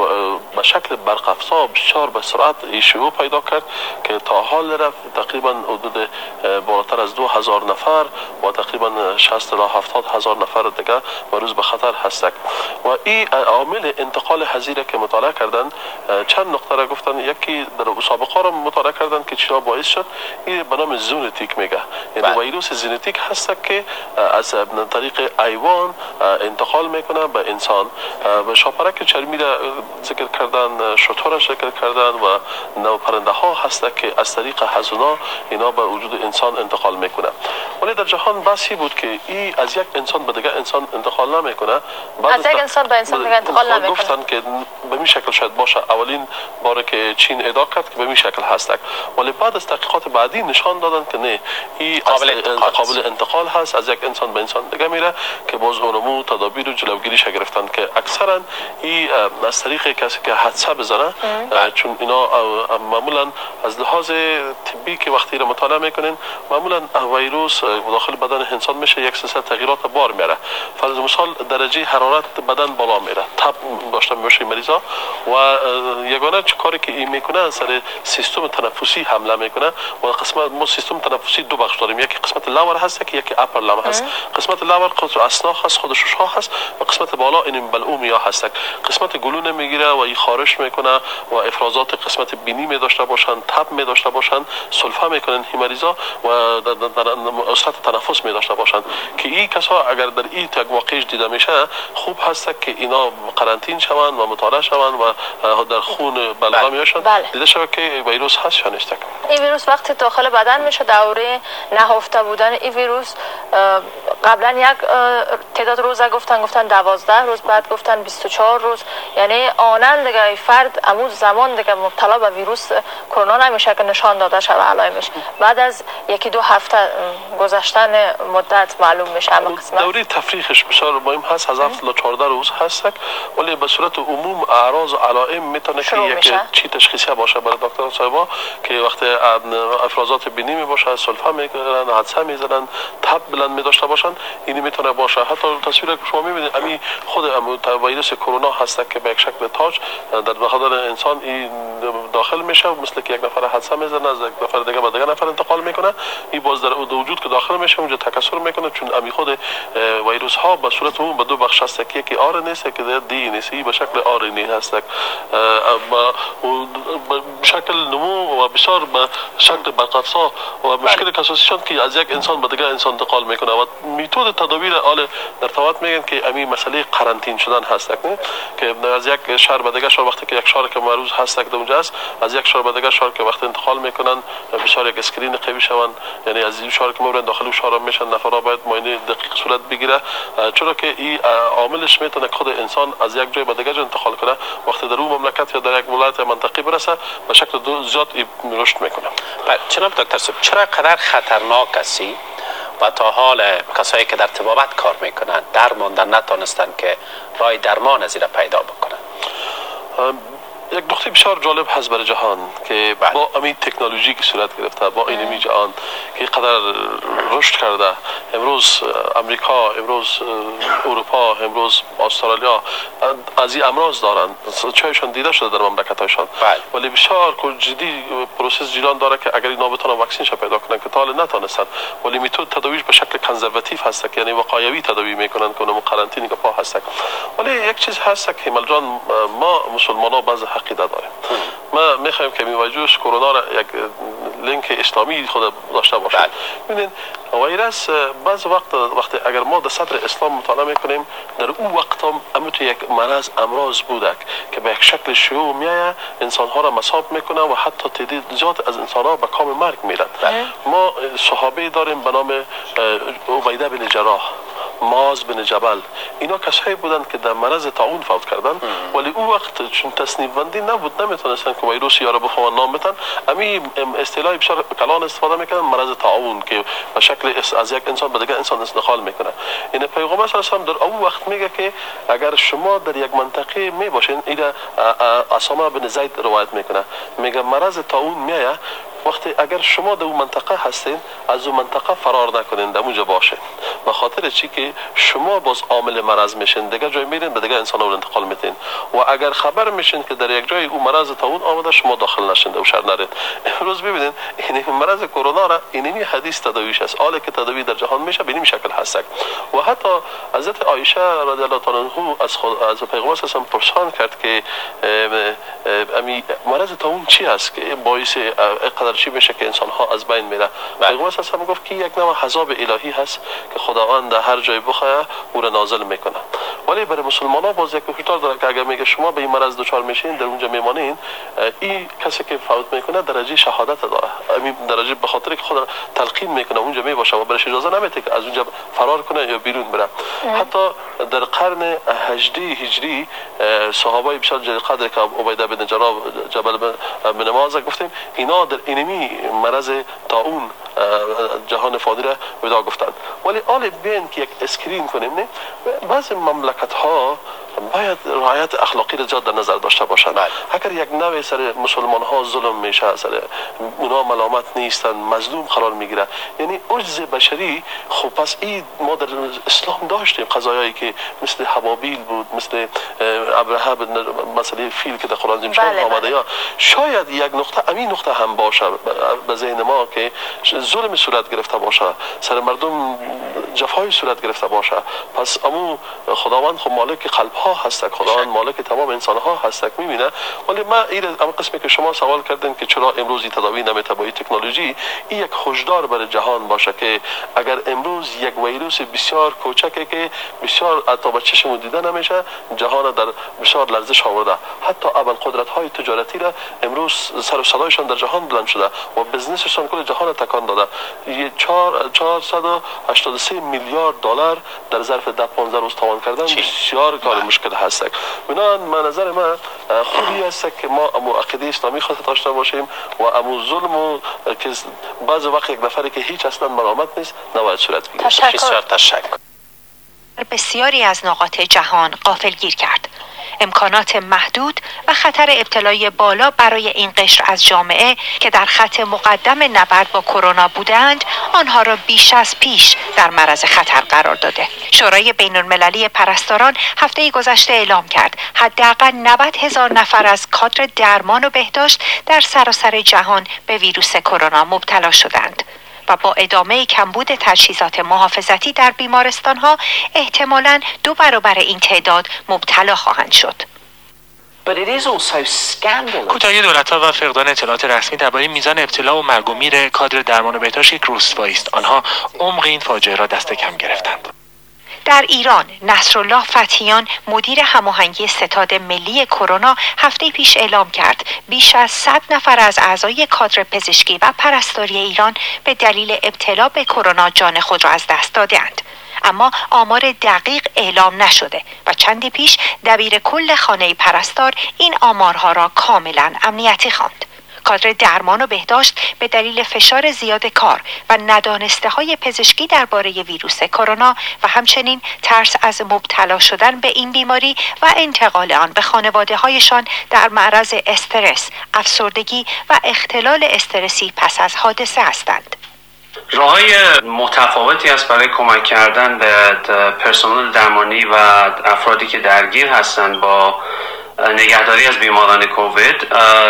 به شکل برق افزا بسیار به سرعت شیوع پیدا کرد که تا حال رفت تقریبا حدود بالاتر از دو هزار نفر و تقریبا شصت تا هفتاد هزار نفر دیگه روز به خطر هستند. و این عامل انتقال هزیره که مطالعه کردن چند نقطه را گفتن. یکی در سابقه را مطالعه کردن که چرا باعث شد، این به نام زونتیک میگه، یعنی ویروس زونتیک هست که از طریق حیوان انتقال میکنه به انسان. و شاپرک چرمی را ذکر کردن، شتر را ذکر کردن و نو پرنده ها هست که از طریق حزونا اینا به وجود انسان انتقال میکنه. ولی در جهان بحثی بود که این از یک انسان به دیگر انسان انتقال نمیکنه. از یک انسان به انسان دیگه انتقال نمیکنه. گفتن که به این شکل شاید باشه. اولین باره که چین ادعا کرد که به این شکل هست، ولی بعد از تحقیقات بعدی نشان دادن که نه، این قابل انتقال, قابل انتقال هست، از یک انسان به انسان دیگه میره که باز اونمو تدابیر و جلوگیریش گرفتن که اکثرا این از طریق کسی که حدسه بزنه، چون اینا معمولا از لحاظ طبی که وقتی رو مطالعه میکنین معمولا ویروس داخل بدن انسان میشه یک سلسله تغییرات بار میاره. فرض مثال درجه حرارت بدن بالا میره، تب داشته میشه مریضا و یگانه کاری که این میکنه سر سیستم تنفسی حمله میکنه. و قسمت ما سیستم تنفسی دو بخش داریم، یکی قسمت لور هست که یکی اپر لم هست. قسمت لور خود اسناخ هست، خود ششها هست و قسمت بالا این بلعومیا هست. قسمت گلو میگیره و این خارش میکنه و افرازات قسمت بینی می داشته باشن، تب می داشته باشن، سلفه میکنن این مریضا و در اثرات تنفس می داشته باشن که این کسا اگر در این یک واقعیش دیده میشه خوب هست که اینا قرنطین شوند و مطالعه شوند و در خون بلغم میشن دیده شود که ویروس هست یا نیست. این ویروس وقتی داخل بدن میشه دوره نهفته بودن این ویروس قبلا یک تعداد روزه گفتن گفتن دوازده روز، بعد گفتن بیست و چهار روز، یعنی آنن دیگه فرد امروز زمان دیگه مبتلا به ویروس کرونا نمیشه که نشان داده شده علائمش، بعد از یکی دو هفته گذشتن مدت معلوم میشه. اما قسمت دوره تفریحش بسیار مهم هست، از هفت تا چهارده روز ویروس هستک، ولی به صورت عموم اعراض و علائم میتونه که یک چی تشخیصی باشه برای دکتر صاحبا که وقتی افرازات بینی می باشه، سلفه میکنن، حدسه میزنن، تب بلند می داشته باشن، این میتونه باشه. حتی تصویر که شما میبینید امی خود ویروس کرونا هست که به یک شکل تاج در بدن انسان این داخل میشه، مثل که یک نفر حدسه میزنه از یک نفر دیگه به دیگه نفر انتقال میکنه، این باز در وجود که داخل میشه اونجا تکثر میکنه، چون امی خود ویروس ها به صورت عموم به دو بخش هست که یکی آر ان ای که دی ان ای به شکل آر ان ای هست، به شکل نمو و بسیار به شکل برق‌افزا و مشکل اساسیشون که از یک انسان به دیگه انسان انتقال میکنه و میتود تداویر آل در توات میگن که امی مسئله قرنطین شدن هست که از یک شهر به دیگه شهر وقتی که یک شهر که معروض هست که اونجا است، از یک شهر به دیگه شهر که وقتی انتقال میکنن بسیار یک اسکرین قوی شوند، یعنی از این شهر که میبرن داخل شهر میشن نفرا باید معاینه دقیق صورت بگیره، چرا که این عاملش میتونه خود انسان از یک جای به دیگه جای انتقال کنه، وقتی در اون مملکت یا در یک ولایت یا منطقه برسه به شکل زیاد رشد میکنه. جناب دکتر صاحب چرا قدر خطرناک است و تا حال کسایی که در طبابت کار میکنن درماندن نتونستن که راه درمان از این پیدا بکنن؟ یک نکته بسیار جالب هست برای جهان که بله. با همین تکنولوژی که صورت گرفته، با اینمی جهان که قدر رشد کرده، امروز امریکا، امروز اروپا، امروز استرالیا از این امراض دارن، چایشان دیده شده در مملکتایشان، بله. ولی بسیار جدی پروسس جیلان داره که اگر اینا بتونن واکسینش پیدا کنن که تا حالا نتونستن، ولی میتود تداویش به شکل کنزرواتیو هست، یعنی وقایوی تداوی میکنن که اونم قرنطینی که پا هست. ولی یک چیز هست که مل جان ما مسلمان‌ها بعض عقیده داریم، ما میخوایم که میواجهش کرونا را یک لینک اسلامی خود داشته باشه. ببینید ویروس بعض وقت وقتی اگر ما در صدر اسلام مطالعه میکنیم در اون وقت هم امت یک مرض امراض بوده که به یک شکل شیوع میایه، انسان ها را مصاب میکنه و حتی تعداد زیاد از انسان ها به کام مرگ میرن. ما صحابه داریم به نام عبیده بن جراح، معاذ بن جبل، اینا کسایی بودند که در مرض طاعون فوت کردند، ولی اون وقت چون تصنیف بندی نبود نمیتونستن که ویروس یا را بفهمن نام بدن، امی اصطلاح بسیار کلان استفاده میکنن مرض طاعون که به شکل از یک انسان به دیگر انسان انتقال میکنه. این پیغمبر صلی الله علیه و آله در اون وقت میگه که اگر شما در یک منطقه میباشین، اینا اسامه بن زید روایت میکنه، میگه مرض طاعون میایه وقتی اگر شما در اون منطقه هستین از اون منطقه فرار نکنین، در اونجا باشین، به خاطر چی که شما باز عامل مرض میشین، دیگه جای میرین به دیگه انسان رو انتقال میدین و اگر خبر میشین که در یک جای اون مرض طاعون آمده شما داخل نشین و شر نرید. امروز ببینید این مرض کرونا را اینمی حدیث تداویش است، حالی که تداوی در جهان میشه به این شکل هست و حتی حضرت عایشه رضی الله تعالی عنها از خود از پیغمبر صلی الله علیه و آله پرسان کرد که امی مرض طاعون چی است که باعث قدر چی میشه که انسان ها از بین میره. پیغمبر صلی الله علیه و آله گفت که یک نوع عذاب الهی هست که خداوند در هر جای بخواه او را نازل میکنه. ولی برای مسلمان ها باز یک هشدار داره که اگر میگه شما به این مرض دچار میشین در اونجا میمانین، این کسی که فوت میکنه درجه شهادت داره، این درجه به خاطر که خدا تلقین میکنه اونجا میباشه و برش اجازه نمیده که از اونجا فرار کنه یا بیرون بره. حتی در قرن هجده هجری صحابه بسیار جلیل قدر که عبیده بن جراح جبل بن معاذ گفتیم اینا در اینمی مرض طاعون جهان فانی را ودا گفتند. ولی آل بین که یک اسکرین کنیم، نه بعضی مملکت ها باید رعایت اخلاقی را زیاد در نظر داشته باشند. اگر یک نوع سر مسلمان ها ظلم میشه، سر اونا ملامت نیستن، مظلوم قرار میگیره، یعنی عجز بشری، خب پس این ما در اسلام داشتیم قضایایی که مثل حبابیل بود، مثل ابرهه مسئله فیل که در قرآن زمین آمده، یا شاید یک نقطه امین نقطه هم باشه به ذهن ما که ظلم صورت گرفته باشه، سر مردم جفای صورت گرفته باشه. پس امو خداوند خب مالک قلب ها هست، خداوند مالک تمام انسان ها هست میبینه. ولی ما این اما قسمی که شما سوال کردین که چرا امروز تداوی نمیته با تکنولوژی، این یک هشدار برای جهان باشه که اگر امروز یک ویروس بسیار کوچکی که بسیار تا به چشم دیده نمیشه جهان در بسیار لرزش آورده، حتی اول قدرت های تجارتی را امروز سر و صدایشان در جهان بلند شده و بزنسشان کل جهان تکان داده. یه چهارصد و هشتاد و سه میلیارد دلار در ظرف ده پانزده روز تمام کردن بسیار کار مشکل هست. بنابراین من نظر من خوبی است که ما امو عقیده اسلامی خود داشته باشیم و امو ظلم و که بعض وقت یک نفری که هیچ اصلا ملامت نیست نباید صورت بگیره. بسیار تشکر. بسیاری از نقاط جهان غافلگیر کرد. امکانات محدود و خطر ابتلای بالا برای این قشر از جامعه که در خط مقدم نبرد با کرونا بودند، آنها را بیش از پیش در معرض خطر قرار داده. شورای بین‌المللی پرستاران هفته گذشته اعلام کرد حداقل نود هزار نفر از کادر درمان و بهداشت در سراسر جهان به ویروس کرونا مبتلا شدند و با ادامه کمبود تجهیزات محافظتی در بیمارستان‌ها احتمالاً دو برابر این تعداد مبتلا خواهند شد. کوتاهی دولت‌ها و فقدان اطلاعات رسمی درباره میزان ابتلا و مرگ و میر کادر درمان و بهداشت یک رسوایی است. آنها عمق این فاجعه را دست کم گرفتند. در ایران، نصرالله فتحیان مدیر هماهنگی ستاد ملی کرونا هفته پیش اعلام کرد بیش از صد نفر از اعضای کادر پزشکی و پرستاری ایران به دلیل ابتلا به کرونا جان خود را از دست دادند. اما آمار دقیق اعلام نشده و چندی پیش دبیر کل خانه پرستار این آمارها را کاملا امنیتی خواند. کادر درمان و بهداشت به دلیل فشار زیاد کار و ندانسته های پزشکی درباره ویروس کرونا و همچنین ترس از مبتلا شدن به این بیماری و انتقال آن به خانواده هایشان در معرض استرس، افسردگی و اختلال استرسی پس از حادثه هستند. راه‌های متفاوتی است برای کمک کردن به پرسنل درمانی و افرادی که درگیر هستند با نگهداری از بیماران کووید.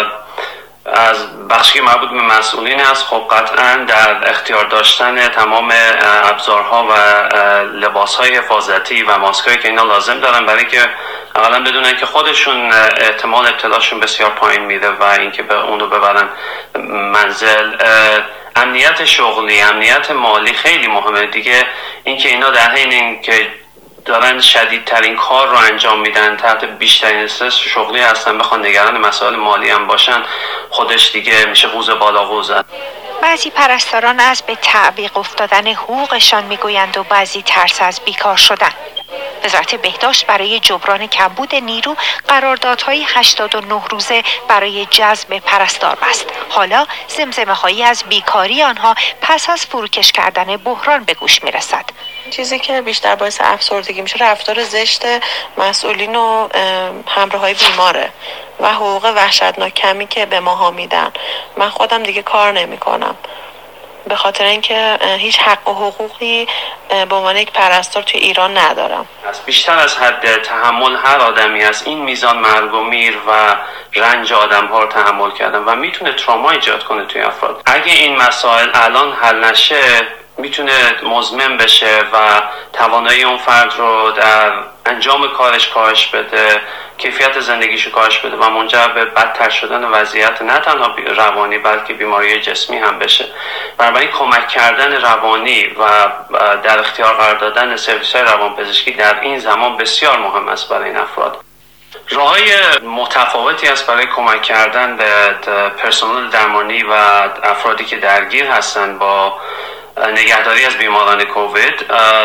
از بخشی مربوط به مسئولین است، خب قطعا در اختیار داشتن تمام ابزارها و لباسهای حفاظتی و ماسکایی که اینا لازم دارن برای که اولا بدونن که خودشون احتمال ابتلاشون بسیار پایین میره و اینکه به اونو ببرن منزل. امنیت شغلی، امنیت مالی خیلی مهمه دیگه. اینکه اینا در حین اینکه دارن شدیدترین کار رو انجام میدن، تحت بیشترین استرس شغلی هستن، بخوان نگران مسائل مالی هم باشن، خودش دیگه میشه قوز بالا قوزن. بعضی پرستاران از به تعویق افتادن حقوقشان میگویند و بعضی ترس از بیکار شدن. وزارت بهداشت برای جبران کمبود نیرو قراردادهای هشتاد و نه روزه برای جذب پرستار بست. حالا زمزمه‌هایی از بیکاری آنها پس از فروکش کردن بحران به گوش میرسد. چیزی که بیشتر باعث افسردگی میشه رفتار زشت مسئولین و همراهای بیماره و حقوق وحشتناک کمی که به ماها میدن. من خودم دیگه کار نمی کنم به خاطر اینکه هیچ حق و حقوقی به عنوان یک پرستار توی ایران ندارم. از بیشتر از حد تحمل هر آدمی از این میزان مرگ و میر و رنج آدم ها رو تحمل کردن و میتونه تراما ایجاد کنه توی افراد. اگه این مسائل الان حل نشه میتونه مزمن بشه و توانایی اون فرد رو در انجام کارش کاهش بده، کیفیت زندگیشو کاهش بده و منجر به بدتر شدن وضعیت نه تنها روانی بلکه بیماری جسمی هم بشه. بنابراین کمک کردن روانی و در اختیار قرار دادن سرویس‌های روانپزشکی در این زمان بسیار مهم است برای این افراد. راه‌های متفاوتی است برای کمک کردن به پرسنل درمانی و افرادی که درگیر هستند با نگهداری از بیماران کووید.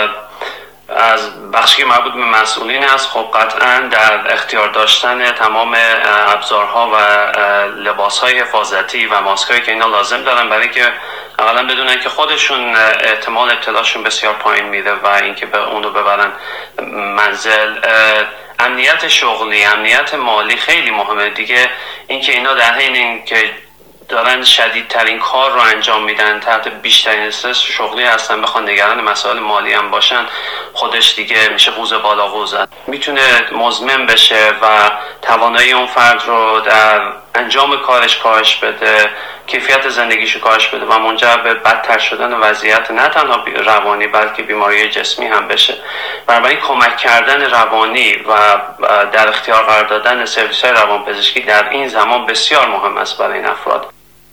از بخشی مربوط به مسئولین است، خب قطعا در اختیار داشتن تمام ابزارها و لباسهای حفاظتی و ماسکایی که اینا لازم دارن برای که اولا بدونن که خودشون احتمال ابتلاشون بسیار پایین میره و اینکه به اونو ببرن منزل. امنیت شغلی، امنیت مالی خیلی مهمه دیگه. اینکه اینا در حین اینکه دارن شدیدترین کار رو انجام میدن، تحت بیشترین استرس شغلی هستن، بخوان نگران مسائل مالی هم باشن، خودش دیگه میشه قوز بالا قوزن. میتونه مزمن بشه و توانایی اون فرد رو در انجام کارش کاهش بده، کیفیت زندگیشو کاهش بده و منجر به بدتر شدن وضعیت نه تنها روانی بلکه بیماری جسمی هم بشه. بنابراین کمک کردن روانی و در اختیار قرار دادن سرویس‌های روانپزشکی در این زمان بسیار مهم است برای این افراد.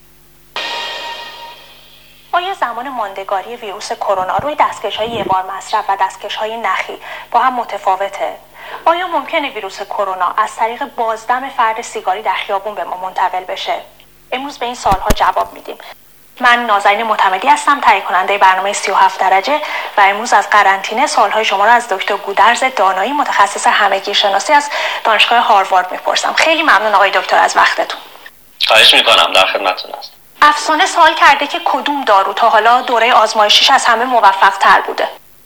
آیا زمان ماندگاری ویروس کرونا روی دستکش‌های یک بار مصرف و دستکش‌های نخی با هم متفاوته؟ آیا ممکنه ویروس کرونا از طریق بازدم فرد سیگاری در خیابون به ما منتقل بشه؟ امروز به این سوال‌ها جواب میدیم. من نازنین معتمدی هستم، تهیه کننده برنامه سی و هفت درجه و امروز از قرنطینه سوال‌های شما را از دکتر گودرز دانایی متخصص همگیرشناسی از دانشگاه هاروارد میپرسم. خیلی ممنون آقای دکتر از وقتتون. خواهش میکنم، در خدمتتون هستم. افسانه سوال کرده که کدوم دارو تا حالا دوره آزمایشیش از همه موفق تر بوده؟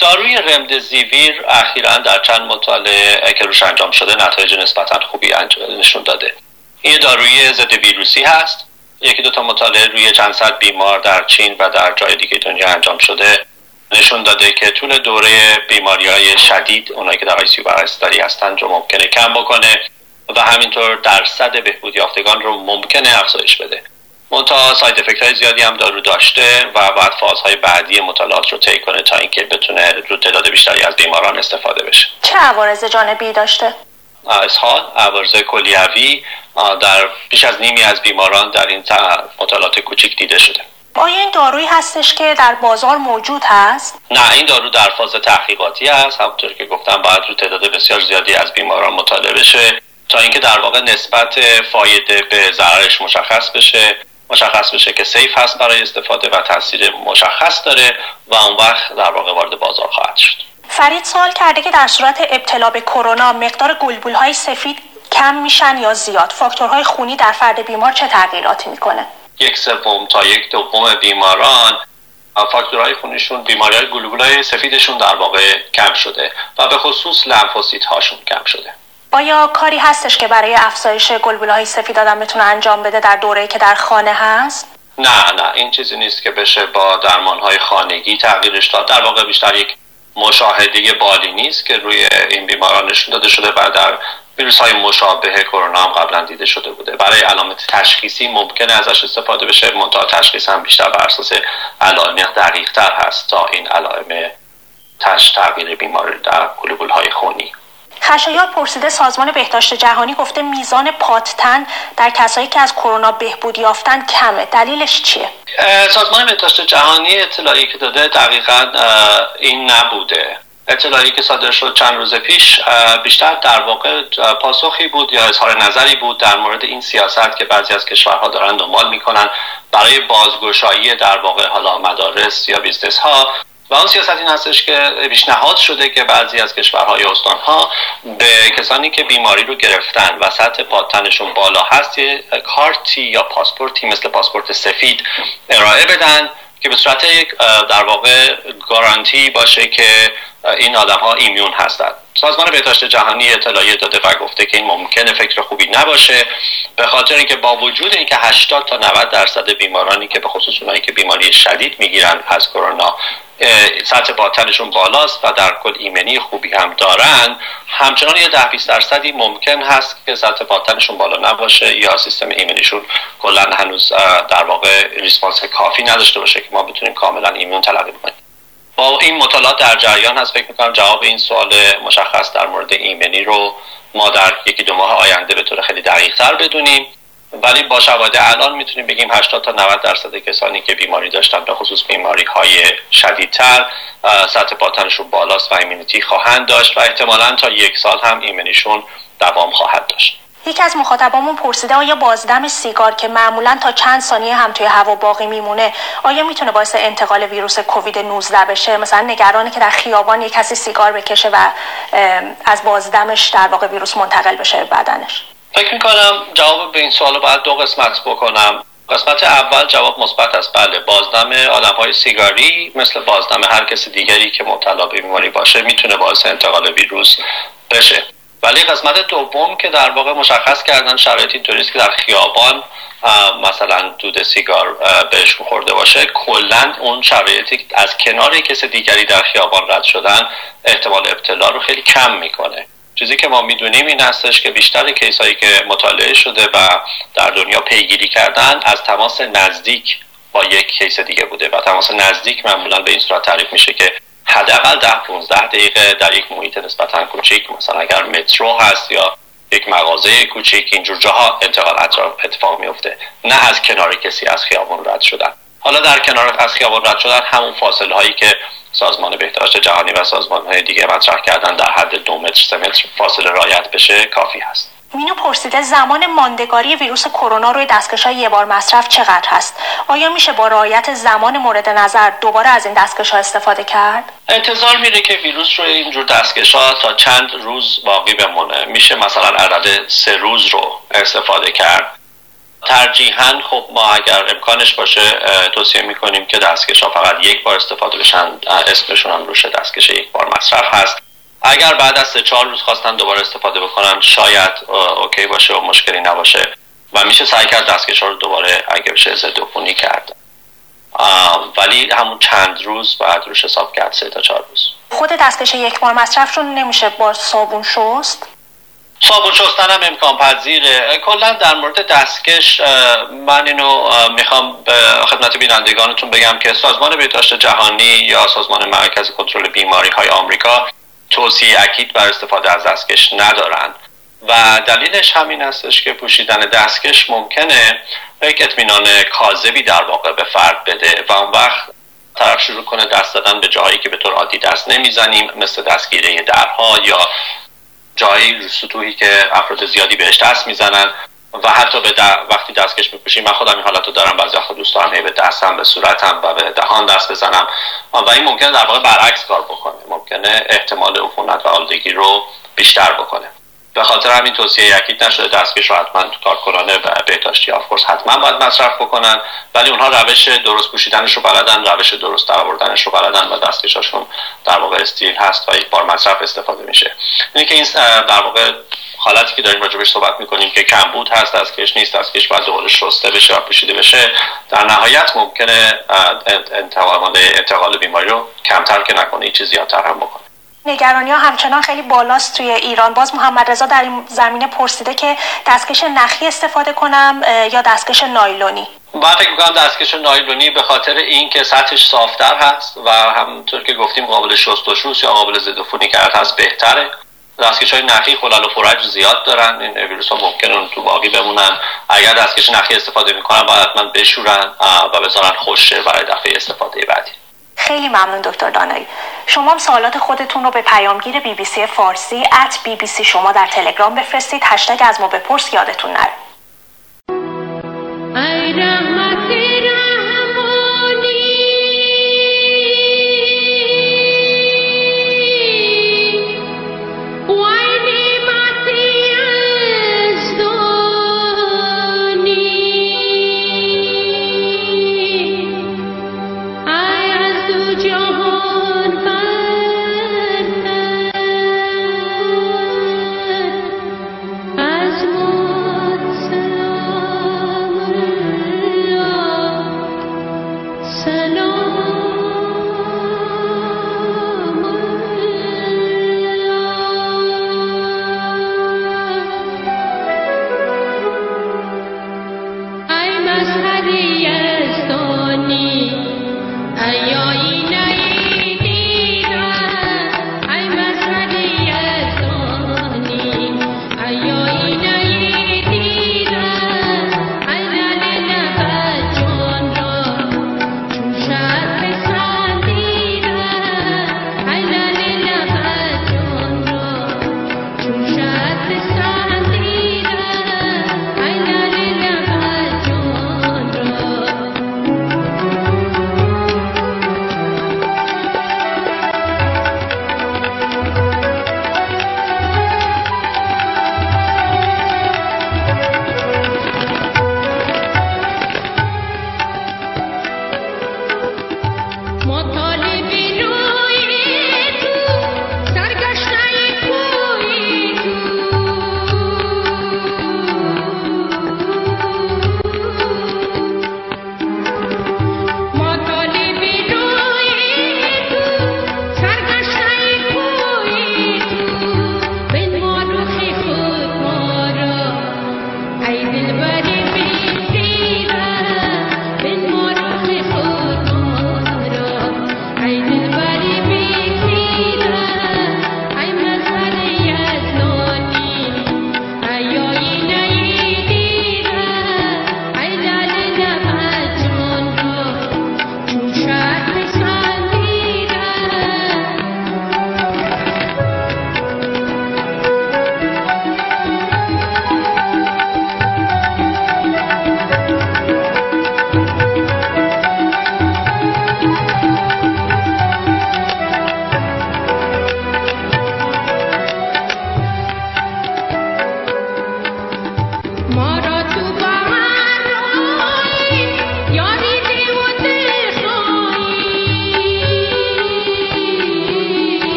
داروی رمدزیویر اخیراً در چند مطالعه که روش انجام شده نتایج نسبتاً خوبی نشون داده. این داروی ضد ویروسی هست. یکی دو تا مطالعه روی چند صد بیمار در چین و در جای دیگه دنیا انجام شده نشون داده که طول دوره بیماری‌های شدید، اونایی که در آی سی یو بستری هستن، رو ممکنه کم بکنه و همینطور درصد بهبود یافتگان رو ممکنه افزایش بده. منتها ساید افکت‌های زیادی هم دارو داشته و بعد فازهای بعدی مطالعات رو طی کنه تا اینکه بتونه رو تعداد بیشتری از بیماران استفاده بشه. چه عوارض جانبی داشته؟ اسهال، عوارض کلیوی در بیش از نیمی از بیماران در این مطالعات کوچیک دیده شده. آیا این دارویی هستش که در بازار موجود هست؟ نه، این دارو در فاز تحقیقاتی هست. همونطور که گفتم باید رو تعداد بسیار زیادی از بیماران مطالعه بشه تا اینکه در واقع نسبت فایده به ضررش مشخص بشه، مشخص بشه که سیف هست برای استفاده و تاثیر مشخص داره و اون وقت در واقع وارد بازار خواهد شد. فرید سوال کرده که در صورت ابتلا به کرونا مقدار گلبولهای سفید کم میشن یا زیاد؟ فاکتورهای خونی در فرد بیمار چه تغییراتی میکنه؟ یک سوم تا یک دوم بیماران فاکتورهای خونیشون، بیماری‌های گلبولهای سفیدشون در واقع کم شده و به خصوص لمفوسیت‌هاشون کم شده. آیا کاری هستش که برای افزایش گلبولهای سفید آدم بتونه انجام بده در دوره‌ای که در خانه هست؟ نه نه، این چیزی نیست که بشه با درمان‌های خانگی تغییرش داد. در واقع بیشتر یک مشاهده بالینی است که روی این بیماران نشون داده شده و در ویروس‌های مشابه کرونا هم قبلا دیده شده بوده. برای علامت تشخیصی ممکنه ازش استفاده بشه، منتها تشخیص هم بیشتر بر اساس علائم دقیق‌تر هست تا این علائم تغییر بیماری در گلبول‌های خونی. خشایار پرسیده سازمان بهداشت جهانی گفته میزان پاتتن در کسایی که از کرونا بهبود یافتن کمه. دلیلش چیه؟ سازمان بهداشت جهانی اطلاعی که داده دقیقاً این نبوده. اطلاعی که صادر شد چند روز پیش بیشتر در واقع پاسخی بود یا اظهار نظری بود در مورد این سیاست که بعضی از کشورها دارن دنبال میکنن برای بازگشایی در واقع حالا مدارس یا بیزنس ها، و اون سیاست این هستش که پیشنهاد شده که بعضی از کشورهای استانها به کسانی که بیماری رو گرفتن و سطح پاتتنشون بالا هست یه کارتی یا پاسپورتی مثل پاسپورت سفید ارائه بدن که به صورت یک در واقع گارانتی باشه که این آدم ها ایمیون هستند. سازمان بهداشت جهانی اطلاعیه داده و گفته که این ممکنه فکر خوبی نباشه، به خاطر اینکه با وجود اینکه هشتاد تا نود درصد بیمارانی که به خصوص اونایی که بیماری شدید میگیرن از کرونا سطح پاتتنشون بالاست و در کل ایمنی خوبی هم دارن، همچنان یه ده بیست درصدی ممکن هست که سطح پاتتنشون بالا نباشه یا سیستم ایمنیشون کلا هنوز در واقع ریسپانس کافی نداشته باشه که ما بتونیم کاملا ایمون تلقی کنیم. با این مطالعات در جریان هست، فکر میکنم جواب این سوال مشخص در مورد ایمنی رو ما در یکی دو ماه آینده به طور خیلی دقیق تر بدونیم، ولی با شواهد الان میتونیم بگیم هشتاد تا نود درصد کسانی که بیماری داشتن به خصوص بیماری های شدیدتر سطح پاتتنشون بالاست و ایمنیتی خواهند داشت و احتمالاً تا یک سال هم ایمنیشون دوام خواهد داشت. یکی از مخاطبامون پرسیده آیا بازدم سیگار که معمولاً تا چند ثانیه هم توی هوا باقی میمونه آیا میتونه باعث انتقال ویروس کووید نوزده بشه؟ مثلا نگرانه که در خیابان یک کسی سیگار بکشه و از بازدمش در واقع ویروس منتقل بشه به بدنش. فکر میکنم جواب به این سوال باید دو قسمت بکنم. قسمت اول جواب مثبت است. بله، بازدم آدم‌های سیگاری مثل بازدم هر کس دیگری که مبتلا به بیماری باشه میتونه باعث انتقال ویروس بشه. ولی قسمت دوم که در واقع مشخص کردن شرایطی اینطوری است که در خیابان مثلا دود سیگار بهشون خورده باشه، کلا اون شرایطی از کنار کس دیگری در خیابان رد شدن احتمال ابتلا رو خیلی کم میکنه. چیزی که ما میدونیم این هستش که بیشتر کیسایی که مطالعه شده و در دنیا پیگیری کردن از تماس نزدیک با یک کیس دیگه بوده و تماس نزدیک معمولا به این صورت تعریف میشه که حداقل ده پانزده دقیقه در یک محیط نسبتا کوچیک، مثلا اگر مترو هست یا یک مغازه کوچیک، اینجور جاها انتقال اتفاق میفته، نه از کنار کسی از خیابان رد شدن. حالا در کنار از خیابان رد شدن همون فاصله هایی که سازمان بهداشت جهانی و سازمان های دیگه مطرح کردن در حد دو متر سه متر فاصله رعایت بشه کافی هست. مینو پرسیده زمان ماندگاری ویروس کرونا روی دستکش‌های یک بار مصرف چقدر هست؟ آیا میشه با رعایت زمان مورد نظر دوباره از این دستکش‌ها استفاده کرد؟ انتظار میره که ویروس روی اینجور دستکش‌ها تا چند روز باقی بمونه. میشه مثلا عدد سه روز رو استفاده کرد. ترجیحاً خب ما اگر امکانش باشه توصیه میکنیم که دستکش ها فقط یک بار استفاده بشن، اسمشون هم روشه دستکش یک بار مصرف هست. اگر بعد از سه چهار روز خواستن دوباره استفاده بکنن شاید اوکی باشه و مشکلی نباشه و میشه سعی کرد دستکش ها رو دوباره اگه بشه ضد عفونی کرد، ولی همون چند روز بعد روش حساب کرد، سه تا چهار روز. خود دستکش یک بار مصرفشون نمیشه با صابون شست؟ صابون شستن هم امکان پذیره. کلا در مورد دستکش من اینو میخوام به خدمت بینندگانتون بگم که سازمان بهداشت جهانی یا سازمان مرکز کنترل بیماری های آمریکا توصیه اکید بر استفاده از دستکش ندارند و دلیلش همین هستش که پوشیدن دستکش ممکنه یک اطمینان کاذبی در واقع به فرد بده و اون وقت طرف شروع کنه دست دادن به جایی که به طور عادی دست نمیزنیم، مثل دستگیره درها یا جایی سطوحی که افراد زیادی بهش دست میزنن و حتی به وقتی دستکش میپوشیم. من خودم این حالتو دارم، بعضی وقتا دوست دارم به دستم، به صورتم و به دهان دست بزنم و این ممکنه در واقع برعکس کار بکنه، ممکنه احتمال عفونت و آلودگی رو بیشتر بکنه. به خاطر همین توصیه اکید نشده دستکش رو حتما کارکنان بهداشتی آفکورس حتما باید مصرف بکنن، ولی اونها روش درست پوشیدنش رو بلدن، روش درست درآوردنش رو بلدن و دستکشاشون در واقع استیل هست و یک بار مصرف استفاده میشه. اینه که این در واقع حالتی که داریم راجبش صحبت میکنیم که کمبود هست، دستکش نیست، دستکش باید دوباره شسته بشه و پوشیده بشه، در نهایت ممکنه انتقال انتقال بیماری رو کمتر که نکنه، هیچ زیادتر هم بکنه. نگرانی ها همچنان خیلی بالاست توی ایران. باز محمد رضا در این زمینه پرسیده که دستکش نخی استفاده کنم یا دستکش نایلونی. من فکر میکنم دستکش نایلونی به خاطر این که سطحش صافتر هست و همونطور که گفتیم قابل شست و شویی یا قابل ضد عفونی کرد هست بهتره. دستکش های نخی خلل و فرج زیاد دارن، این ویروس ها ممکنه تو باقی بمونن. اگر دستکش نخی استفاده میکنن باید حتما بشورن و بذارن خشک برای دفعه استفاده بعدی. خیلی ممنون دکتر دانایی. شما هم سوالات خودتون رو به پیامگیر بی بی سی فارسی ات بی بی سی شما در تلگرام بفرستید. هشتگ از ما بپرس یادتون نره.